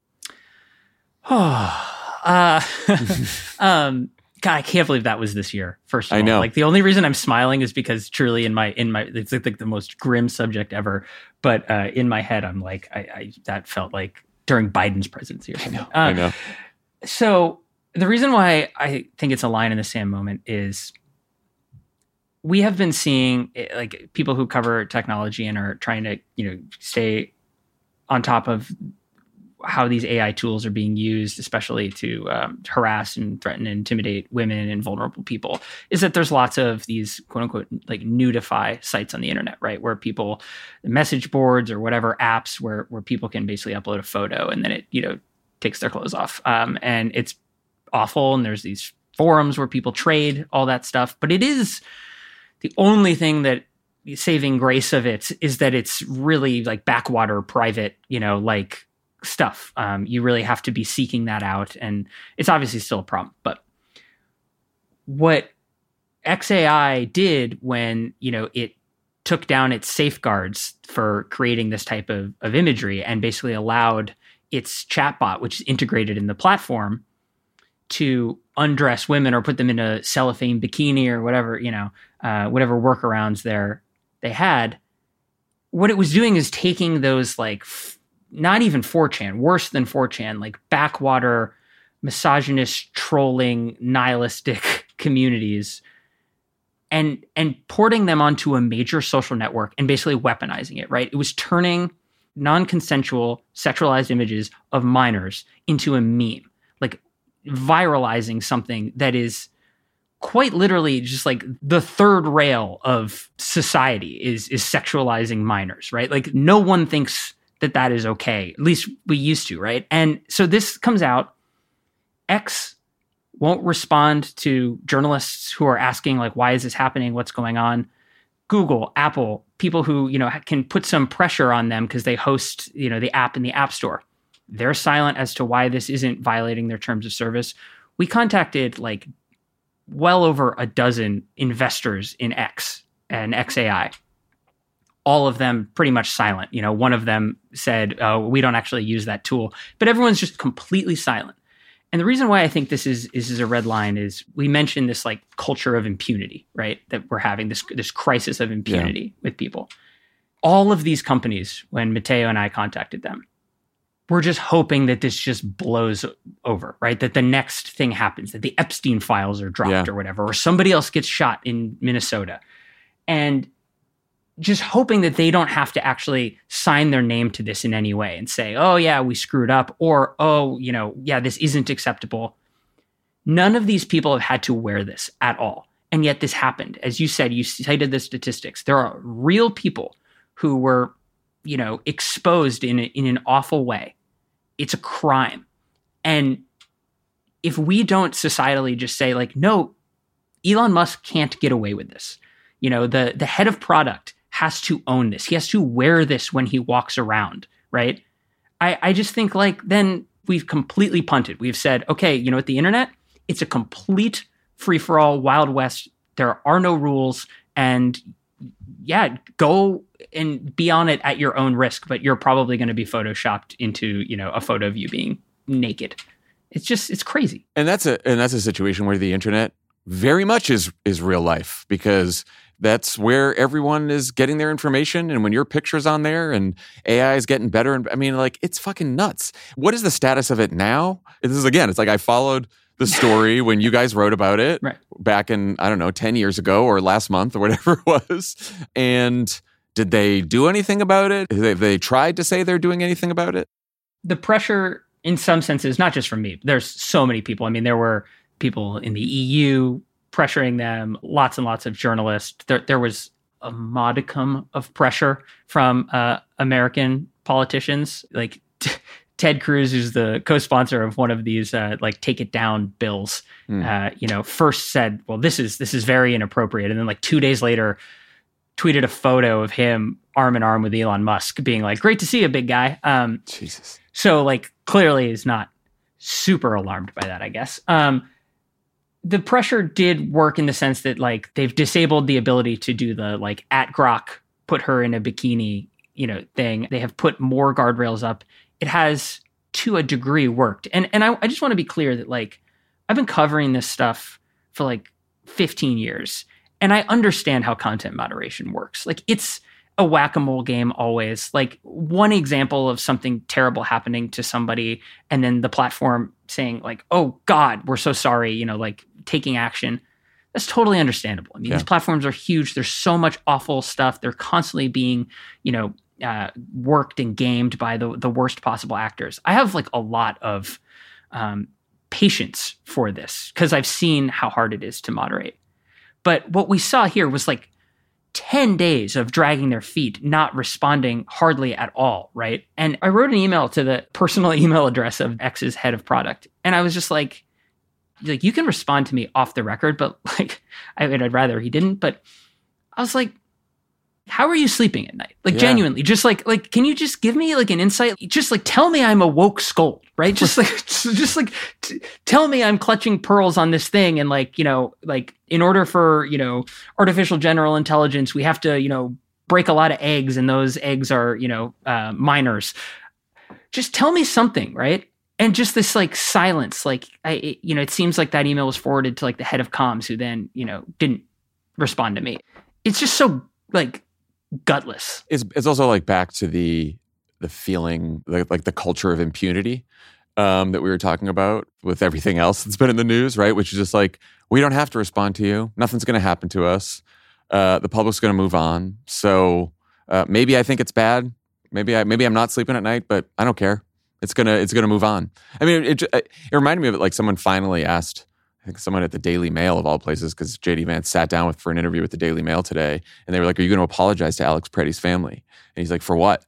uh, um, God, I can't believe that was this year. First of all, I know. Like the only reason I'm smiling is because truly in my in my it's like the most grim subject ever. But uh, in my head, I'm like, I, I that felt like during Biden's presidency or something. I know. Uh, I know. So the reason why I think it's a line in the sand moment is we have been seeing like people who cover technology and are trying to, you know, stay on top of how these A I tools are being used, especially to um, harass and threaten and intimidate women and vulnerable people, is that there's lots of these quote unquote like nudify sites on the internet, right? Where people, message boards or whatever apps where, where people can basically upload a photo and then it, you know, takes their clothes off. Um, and it's awful. And there's these forums where people trade all that stuff, but it is the only thing that saving grace of it is that it's really like backwater private, you know, like stuff. Um, you really have to be seeking that out. And it's obviously still a problem. But what X A I did when, you know, it took down its safeguards for creating this type of, of imagery and basically allowed its chatbot, which is integrated in the platform, to undress women or put them in a cellophane bikini or whatever, you know, uh, whatever workarounds there they had. What it was doing is taking those like f- not even four chan, worse than four chan, like backwater, misogynist, trolling, nihilistic communities, and and porting them onto a major social network and basically weaponizing it, right? It was turning non-consensual sexualized images of minors into a meme, like viralizing something that is quite literally just like the third rail of society is is sexualizing minors, right? Like no one thinks that that is okay. At least we used to, right? And so this comes out. X won't respond to journalists who are asking, like, why is this happening? What's going on? Google, Apple, people who, you know, can put some pressure on them because they host, you know, the app in the App Store. They're silent as to why this isn't violating their terms of service. We contacted like well over a dozen investors in X and X A I. All of them pretty much silent. You know, one of them said, oh, we don't actually use that tool, but everyone's just completely silent. And the reason why I think this is, is, is a red line is we mentioned this like culture of impunity, right? That we're having this, this crisis of impunity yeah. with people. All of these companies, when Mateo and I contacted them, we're just hoping that this just blows over, right? That the next thing happens, that the Epstein files are dropped yeah. or whatever, or somebody else gets shot in Minnesota. And just hoping that they don't have to actually sign their name to this in any way and say, oh, yeah, we screwed up, or, oh, you know, yeah, this isn't acceptable. None of these people have had to wear this at all. And yet this happened. As you said, you cited the statistics. There are real people who were, you know, exposed in, a, in an awful way. It's a crime. And if we don't societally just say, like, no, Elon Musk can't get away with this. You know, the the head of product has to own this. He has to wear this when he walks around, right? I, I just think like then we've completely punted. We've said, okay, you know what, the internet, it's a complete free-for-all, Wild West. There are no rules. And yeah, go and be on it at your own risk, but you're probably going to be photoshopped into, you know, a photo of you being naked. It's just, it's crazy. And that's a and that's a situation where the internet very much is is real life, because that's where everyone is getting their information. And when your picture's on there and A I is getting better, and I mean, like, it's fucking nuts. What is the status of it now? This is, again, it's like I followed the story when you guys wrote about it right. back in, I don't know, ten years ago or last month or whatever it was. And did they do anything about it? Have they, have they tried to say they're doing anything about it? The pressure, in some senses, not just from me. There's so many people. I mean, there were people in the E U pressuring them, lots and lots of journalists. There, there was a modicum of pressure from uh, American politicians, like t- Ted Cruz, who's the co-sponsor of one of these uh, like take it down bills, mm. uh, you know, first said, well, this is this is very inappropriate. And then like two days later, tweeted a photo of him arm in arm with Elon Musk being like, great to see you, big guy. Um, Jesus. So like clearly is not super alarmed by that, I guess. Um, the pressure did work in the sense that like they've disabled the ability to do the like at Grok, put her in a bikini, you know, thing. They have put more guardrails up. It has to a degree worked. And and I, I just want to be clear that like I've been covering this stuff for like fifteen years and I understand how content moderation works. Like it's a whack-a-mole game always. Like one example of something terrible happening to somebody and then the platform saying like, oh God, we're so sorry, you know, like taking action. That's totally understandable. I mean, yeah. These platforms are huge. There's so much awful stuff. They're constantly being, you know, Uh, worked and gamed by the the worst possible actors. I have like a lot of um, patience for this because I've seen how hard it is to moderate. But what we saw here was like ten days of dragging their feet, not responding hardly at all, right? And I wrote an email to the personal email address of X's head of product, and I was just like, like you can respond to me off the record, but like I mean, I'd rather he didn't. But I was like, how are you sleeping at night? Like yeah. genuinely, just like, like, can you just give me like an insight? Just like, tell me I'm a woke scold, right? Just like, just like, t- tell me I'm clutching pearls on this thing. And like, you know, like in order for, you know, artificial general intelligence, we have to, you know, break a lot of eggs and those eggs are, you know, uh, minors. Just tell me something, right? And just this like silence, like, I, it, you know, it seems like that email was forwarded to like the head of comms who then, you know, didn't respond to me. It's just so like, gutless. It's it's also like back to the the feeling like, like the culture of impunity um, that we were talking about with everything else that's been in the news, right? Which is just like we don't have to respond to you. Nothing's going to happen to us. Uh, the public's going to move on. So uh, maybe I think it's bad. Maybe I maybe I'm not sleeping at night, but I don't care. It's gonna it's gonna move on. I mean, it it, it reminded me of it like someone finally asked. I think someone at the Daily Mail of all places, because J D Vance sat down with for an interview with the Daily Mail today, and they were like, "Are you going to apologize to Alex Preddy's family?" And he's like, "For what?"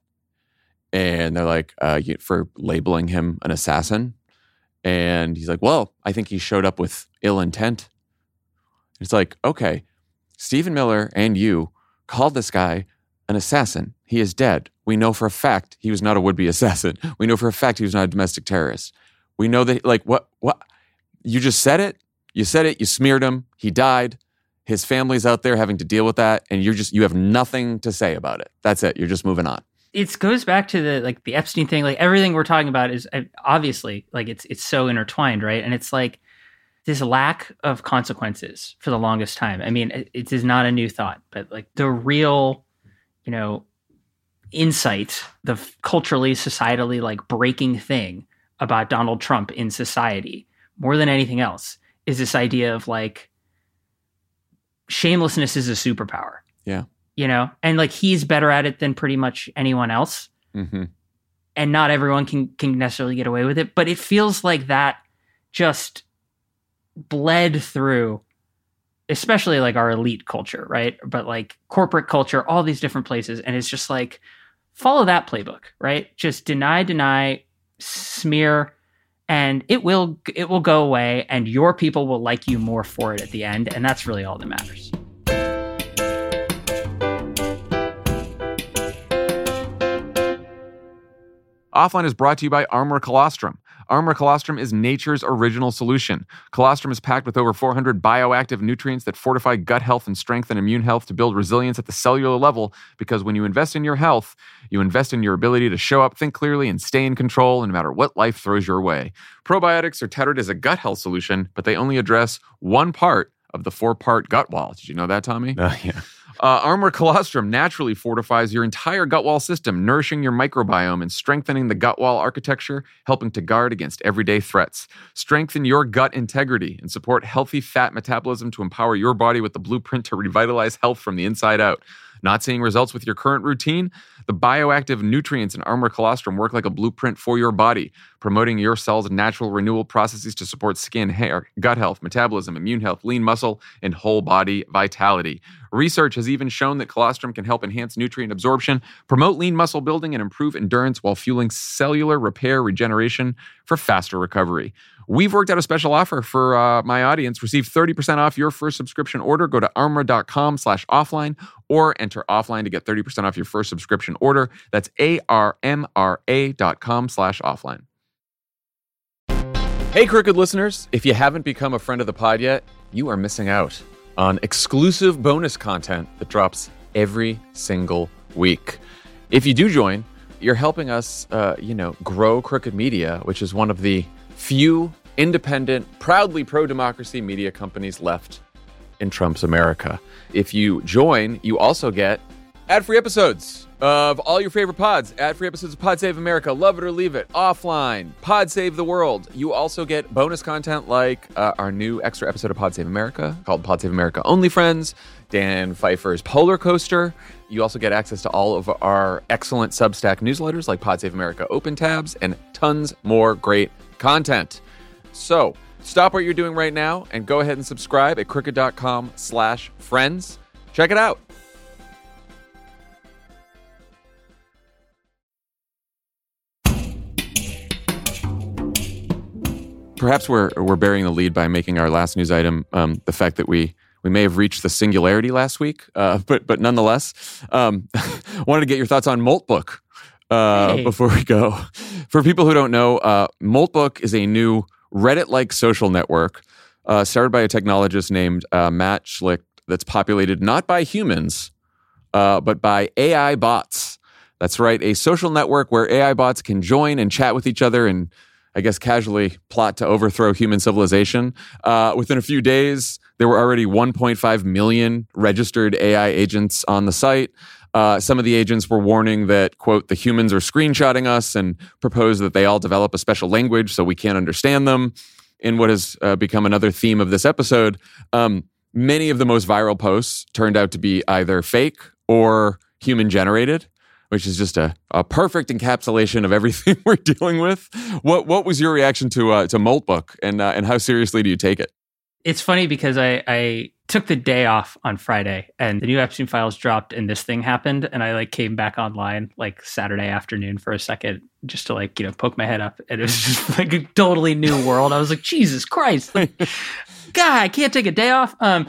And they're like, uh, "For labeling him an assassin." And he's like, "Well, I think he showed up with ill intent." It's like, okay, Stephen Miller and you called this guy an assassin. He is dead. We know for a fact he was not a would-be assassin. We know for a fact he was not a domestic terrorist. We know that, like, what? What? You just said it. You said it, you smeared him, he died, his family's out there having to deal with that, and you're just, you have nothing to say about it. That's it, you're just moving on. It goes back to the, like the Epstein thing, like everything we're talking about is obviously, like it's it's so intertwined, right? And it's like this lack of consequences for the longest time. I mean, it, it is not a new thought, but like the real, you know, insight, the culturally, societally, like breaking thing about Donald Trump in society, more than anything else, is this idea of like shamelessness is a superpower. Yeah. You know, and like he's better at it than pretty much anyone else. Mm-hmm. And not everyone can, can necessarily get away with it. But it feels like that just bled through, especially like our elite culture, right? But like corporate culture, all these different places. And it's just like, follow that playbook, right? Just deny, deny, smear, and it will it will go away, and your people will like you more for it at the end, and that's really all that matters. Offline is brought to you by Armor Colostrum. Armor Colostrum is nature's original solution. Colostrum is packed with over four hundred bioactive nutrients that fortify gut health and strengthen immune health to build resilience at the cellular level, because when you invest in your health, you invest in your ability to show up, think clearly, and stay in control no matter what life throws your way. Probiotics are touted as a gut health solution, but they only address one part of the four-part gut wall. Did you know that, Tommy? Uh, yeah. Uh, Armor Colostrum naturally fortifies your entire gut wall system, nourishing your microbiome and strengthening the gut wall architecture, helping to guard against everyday threats. Strengthen your gut integrity and support healthy fat metabolism to empower your body with the blueprint to revitalize health from the inside out. Not seeing results with your current routine? The bioactive nutrients in Armor Colostrum work like a blueprint for your body, promoting your cells' natural renewal processes to support skin, hair, gut health, metabolism, immune health, lean muscle, and whole body vitality. Research has even shown that colostrum can help enhance nutrient absorption, promote lean muscle building, and improve endurance while fueling cellular repair regeneration for faster recovery. We've worked out a special offer for uh, my audience. Receive thirty percent off your first subscription order. Go to armra.com slash offline or enter offline to get thirty percent off your first subscription order. That's A-R-M-R-A dot com slash offline. Hey, Crooked listeners. If you haven't become a friend of the pod yet, you are missing out on exclusive bonus content that drops every single week. If you do join, you're helping us, uh, you know, grow Crooked Media, which is one of the few independent, proudly pro-democracy media companies left in Trump's America. If you join, you also get ad-free episodes of all your favorite pods, ad-free episodes of Pod Save America, Love It or Leave It, Offline, Pod Save the World. You also get bonus content like uh, our new extra episode of Pod Save America called Pod Save America Only Friends, Dan Pfeiffer's Polar Coaster. You also get access to all of our excellent Substack newsletters like Pod Save America Open Tabs and tons more great content. So stop what you're doing right now and go ahead and subscribe at crooked.com slash friends. Check it out. Perhaps we're we're burying the lead by making our last news item um, the fact that we we may have reached the singularity last week, uh, but but nonetheless, um, wanted to get your thoughts on Moltbook uh, hey. before we go. For people who don't know, uh, Moltbook is a new Reddit-like social network uh, started by a technologist named uh, Matt Schlicht that's populated not by humans, uh, but by A I bots. That's right, a social network where A I bots can join and chat with each other and, I guess, casually plot to overthrow human civilization. Uh, within a few days, there were already one point five million registered A I agents on the site. Uh, some of the agents were warning that, quote, the humans are screenshotting us and proposed that they all develop a special language so we can't understand them. In what has uh, become another theme of this episode, um, many of the most viral posts turned out to be either fake or human-generated, which is just a, a perfect encapsulation of everything we're dealing with. What what was your reaction to uh, to Moltbook, and uh, and how seriously do you take it? It's funny because I, I took the day off on Friday and the new Epstein files dropped and this thing happened. And I like came back online like Saturday afternoon for a second just to like, you know, poke my head up. And it was just like a totally new world. I was like, Jesus Christ, like, God, I can't take a day off. Um,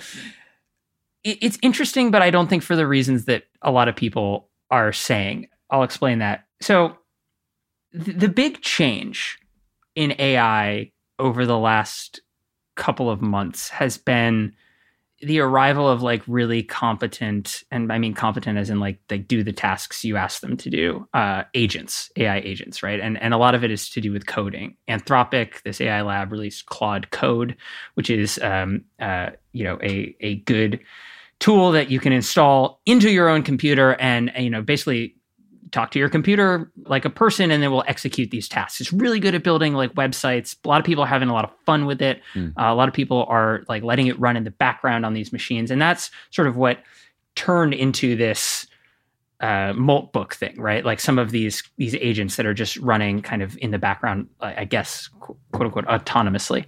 it, it's interesting, but I don't think for the reasons that a lot of people are saying. I'll explain that. So th- the big change in A I over the last couple of months has been the arrival of like really competent, and I mean competent as in like they do the tasks you ask them to do, uh, agents, A I agents, right? And and a lot of it is to do with coding. Anthropic, this A I lab, released Claude Code, which is um, uh, you know a a good tool that you can install into your own computer and, you know, basically talk to your computer like a person and then we'll execute these tasks. It's really good at building like websites. A lot of people are having a lot of fun with it. Mm. Uh, a lot of people are like letting it run in the background on these machines. And that's sort of what turned into this uh, Moltbook thing, right? Like some of these, these agents that are just running kind of in the background, I guess, quote unquote, autonomously.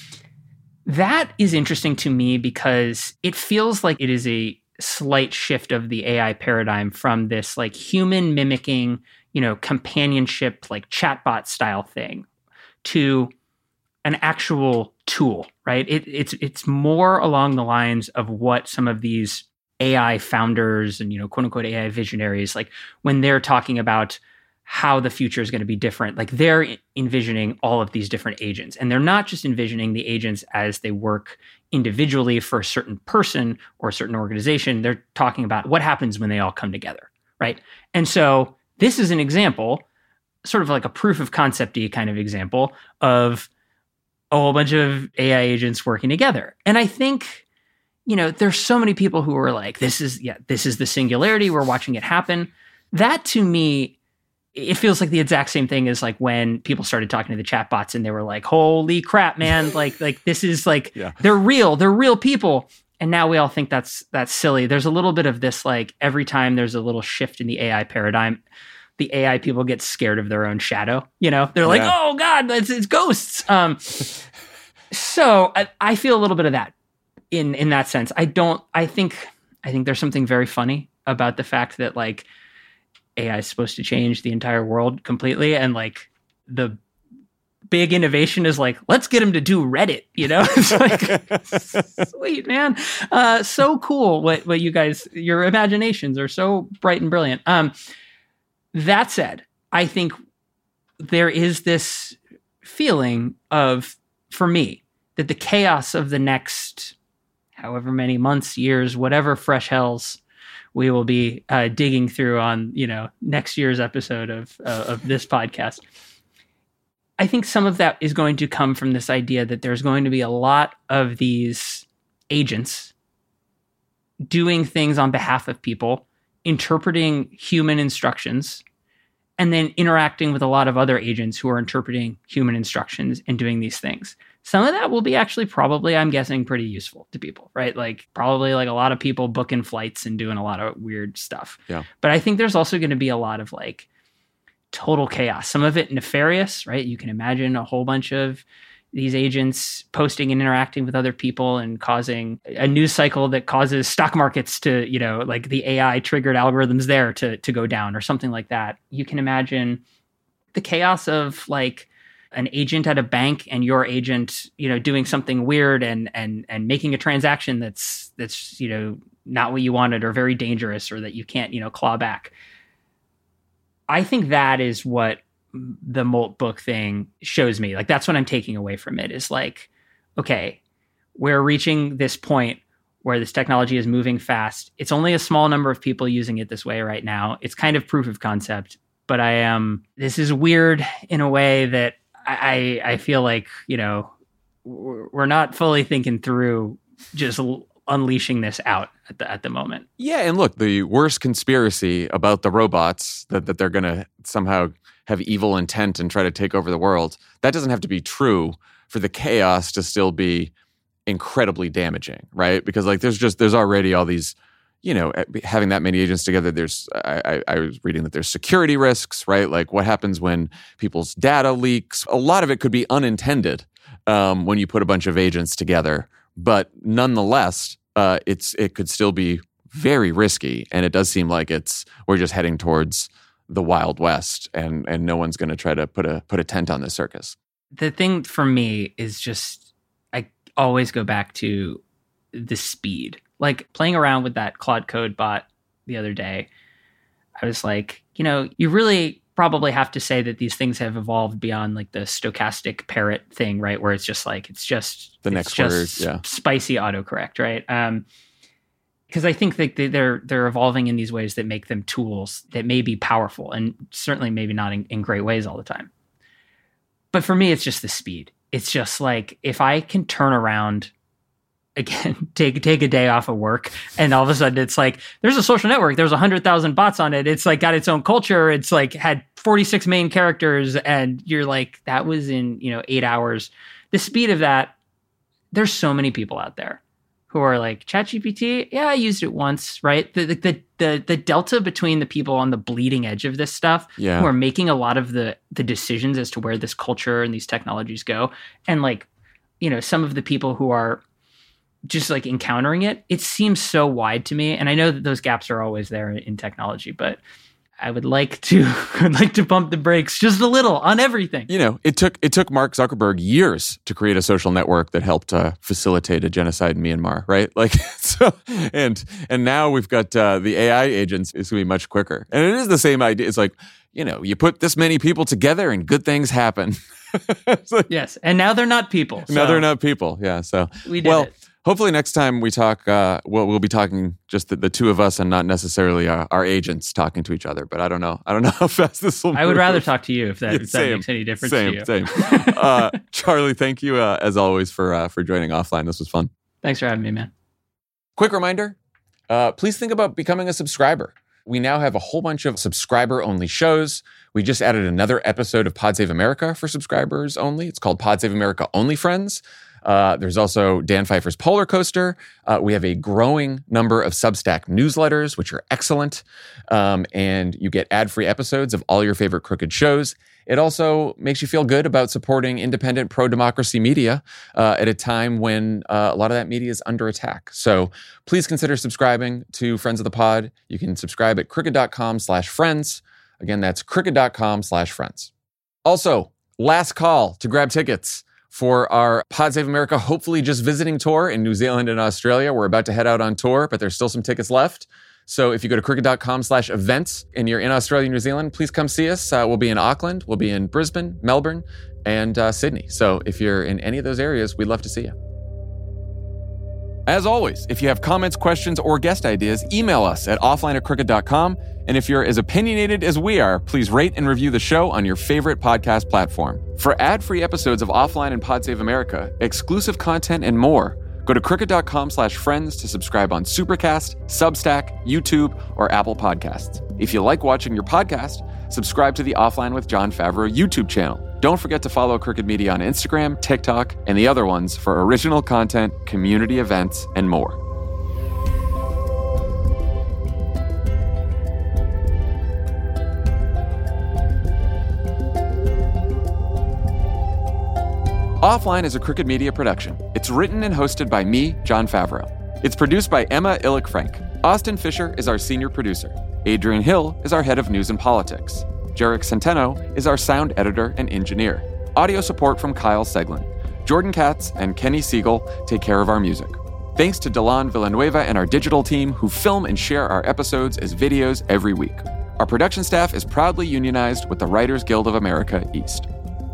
That is interesting to me because it feels like it is a slight shift of the A I paradigm from this like human mimicking, you know, companionship, like chatbot style thing to an actual tool, right? It, it's it's more along the lines of what some of these A I founders and, you know, quote unquote A I visionaries, like when they're talking about how the future is going to be different. Like they're envisioning all of these different agents, and they're not just envisioning the agents as they work individually for a certain person or a certain organization. They're talking about what happens when they all come together, right? And so this is an example, sort of like a proof of concept-y kind of example of a whole bunch of A I agents working together. And I think, you know, there's so many people who are like, this is, yeah, this is the singularity. We're watching it happen. That to me, it feels like the exact same thing as like when people started talking to the chatbots and they were like, holy crap, man. like, like this is like, yeah. they're real, they're real people. And now we all think that's, that's silly. There's a little bit of this, like every time there's a little shift in the A I paradigm, the A I people get scared of their own shadow. You know, they're like, yeah. oh God, it's, it's ghosts. Um, so I, I feel a little bit of that in, in that sense. I don't, I think, I think there's something very funny about the fact that like A I is supposed to change the entire world completely. And like the big innovation is like, let's get him to do Reddit, you know? It's like, sweet, man. Uh, so cool what, what you guys, your imaginations are so bright and brilliant. Um, that said, I think there is this feeling of, for me, that the chaos of the next however many months, years, whatever fresh hells we will be uh, digging through on, you know, next year's episode of uh, of this podcast. I think some of that is going to come from this idea that there's going to be a lot of these agents doing things on behalf of people, interpreting human instructions, and then interacting with a lot of other agents who are interpreting human instructions and doing these things. Some of that will be actually probably, I'm guessing, pretty useful to people, right? Like probably like a lot of people booking flights and doing a lot of weird stuff. Yeah. But I think there's also going to be a lot of like total chaos. Some of it nefarious, right? You can imagine a whole bunch of these agents posting and interacting with other people and causing a news cycle that causes stock markets to, you know, like the A I triggered algorithms there to, to go down or something like that. You can imagine the chaos of like an agent at a bank and your agent, you know, doing something weird and and and making a transaction that's that's, you know, not what you wanted or very dangerous or that you can't, you know, claw back. I think that is what the Molt book thing shows me. Like that's what I'm taking away from it is like, okay, we're reaching this point where this technology is moving fast. It's only a small number of people using it this way right now. It's kind of proof of concept, but I am, um, this is weird in a way that I, I feel like, you know, we're not fully thinking through just unleashing this out at the, at the moment. Yeah. And look, the worst conspiracy about the robots that, that they're going to somehow have evil intent and try to take over the world, that doesn't have to be true for the chaos to still be incredibly damaging, right? Because like there's just, there's already all these, you know, having that many agents together, there's, I, I was reading that there's security risks, right? Like what happens when people's data leaks? A lot of it could be unintended um, when you put a bunch of agents together, but nonetheless, uh, it's it could still be very risky. And it does seem like it's, we're just heading towards the Wild West and and no one's going to try to put a put a tent on this circus. The thing for me is just, I always go back to the speed. Like playing around with that Claude Code bot the other day, I was like, you know, you really probably have to say that these things have evolved beyond like the stochastic parrot thing, right? Where it's just like, it's just the it's next just word, yeah. Spicy autocorrect, right? Um, because I think that they're they're evolving in these ways that make them tools that may be powerful and certainly maybe not in, in great ways all the time. But for me, it's just the speed. It's just like if I can turn around again, take take a day off of work, and all of a sudden it's like there's a social network. There's a hundred thousand bots on it. It's like got its own culture. It's like had forty-six main characters, and you're like, that was in you know eight hours. The speed of that. There's so many people out there who are like ChatGPT. Yeah, I used it once, right? The the the the delta between the people on the bleeding edge of this stuff, yeah. who are making a lot of the the decisions as to where this culture and these technologies go, and like you know some of the people who are just like encountering it, it seems so wide to me. And I know that those gaps are always there in technology, but I would like to I'd like to pump the brakes just a little on everything. You know, it took it took Mark Zuckerberg years to create a social network that helped uh, facilitate a genocide in Myanmar, right? Like so, and and now we've got uh, the A I agents. It's gonna be much quicker, and it is the same idea. It's like you know, you put this many people together, and good things happen. Like, yes, and now they're not people. So now they're not people. Yeah, so we did well. it. Hopefully next time we talk, uh, we'll, we'll be talking just the, the two of us and not necessarily our, our agents talking to each other. But I don't know. I don't know how fast this will move. I would rather talk to you if that, Yeah, if that same, makes any difference same, to you. Same, uh, Charlie, thank you uh, as always for uh, for joining Offline. This was fun. Thanks for having me, man. Quick reminder, uh, please think about becoming a subscriber. We now have a whole bunch of subscriber-only shows. We just added another episode of Pod Save America for subscribers only. It's called Pod Save America Only Friends. Uh, there's also Dan Pfeiffer's Polar Coaster. Uh, we have a growing number of Substack newsletters, which are excellent. Um, and you get ad-free episodes of all your favorite Crooked shows. It also makes you feel good about supporting independent pro-democracy media uh, at a time when uh, a lot of that media is under attack. So please consider subscribing to Friends of the Pod. You can subscribe at crooked.com slash friends. Again, that's crooked.com slash friends. Also, last call to grab tickets for our Pod Save America Hopefully Just Visiting tour in New Zealand and Australia. We're about to head out on tour, but there's still some tickets left. So if you go to crooked.com slash events and you're in Australia, New Zealand, please come see us. Uh, we'll be in Auckland, we'll be in Brisbane, Melbourne, and uh, Sydney. So if you're in any of those areas, we'd love to see you. As always, if you have comments, questions, or guest ideas, email us at offline at crooked dot com. And if you're as opinionated as we are, please rate and review the show on your favorite podcast platform. For ad-free episodes of Offline and Pod Save America, exclusive content, and more, go to crooked.com slash friends to subscribe on Supercast, Substack, YouTube, or Apple Podcasts. If you like watching your podcast, subscribe to the Offline with Jon Favreau YouTube channel. Don't forget to follow Crooked Media on Instagram, TikTok, and the other ones for original content, community events, and more. Offline is a Crooked Media production. It's written and hosted by me, Jon Favreau. It's produced by Emma Illick-Frank. Austin Fisher is our senior producer. Adrian Hill is our head of news and politics. Jarek Centeno is our sound editor and engineer. Audio support from Kyle Seglin. Jordan Katz and Kenny Siegel take care of our music. Thanks to Delan Villanueva and our digital team who film and share our episodes as videos every week. Our production staff is proudly unionized with the Writers Guild of America East.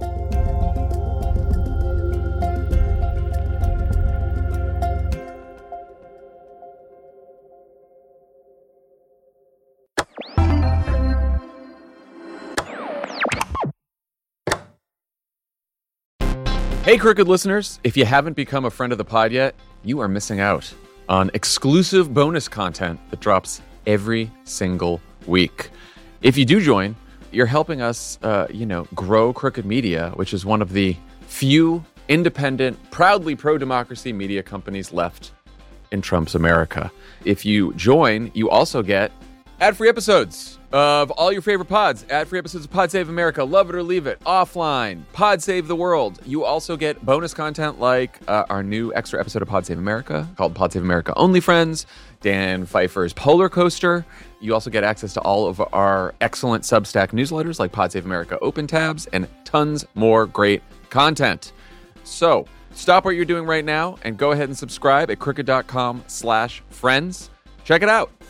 Hey, Crooked listeners, if you haven't become a friend of the pod yet, you are missing out on exclusive bonus content that drops every single week. If you do join, you're helping us, uh, you know, grow Crooked Media, which is one of the few independent, proudly pro-democracy media companies left in Trump's America. If you join, you also get ad-free episodes of all your favorite pods, ad-free episodes of Pod Save America, Love It or Leave It, Offline, Pod Save the World. You also get bonus content like uh, our new extra episode of Pod Save America called Pod Save America Only Friends, Dan Pfeiffer's Polar Coaster. You also get access to all of our excellent Substack newsletters like Pod Save America Open Tabs and tons more great content. So stop what you're doing right now and go ahead and subscribe at crooked.com slash friends. Check it out.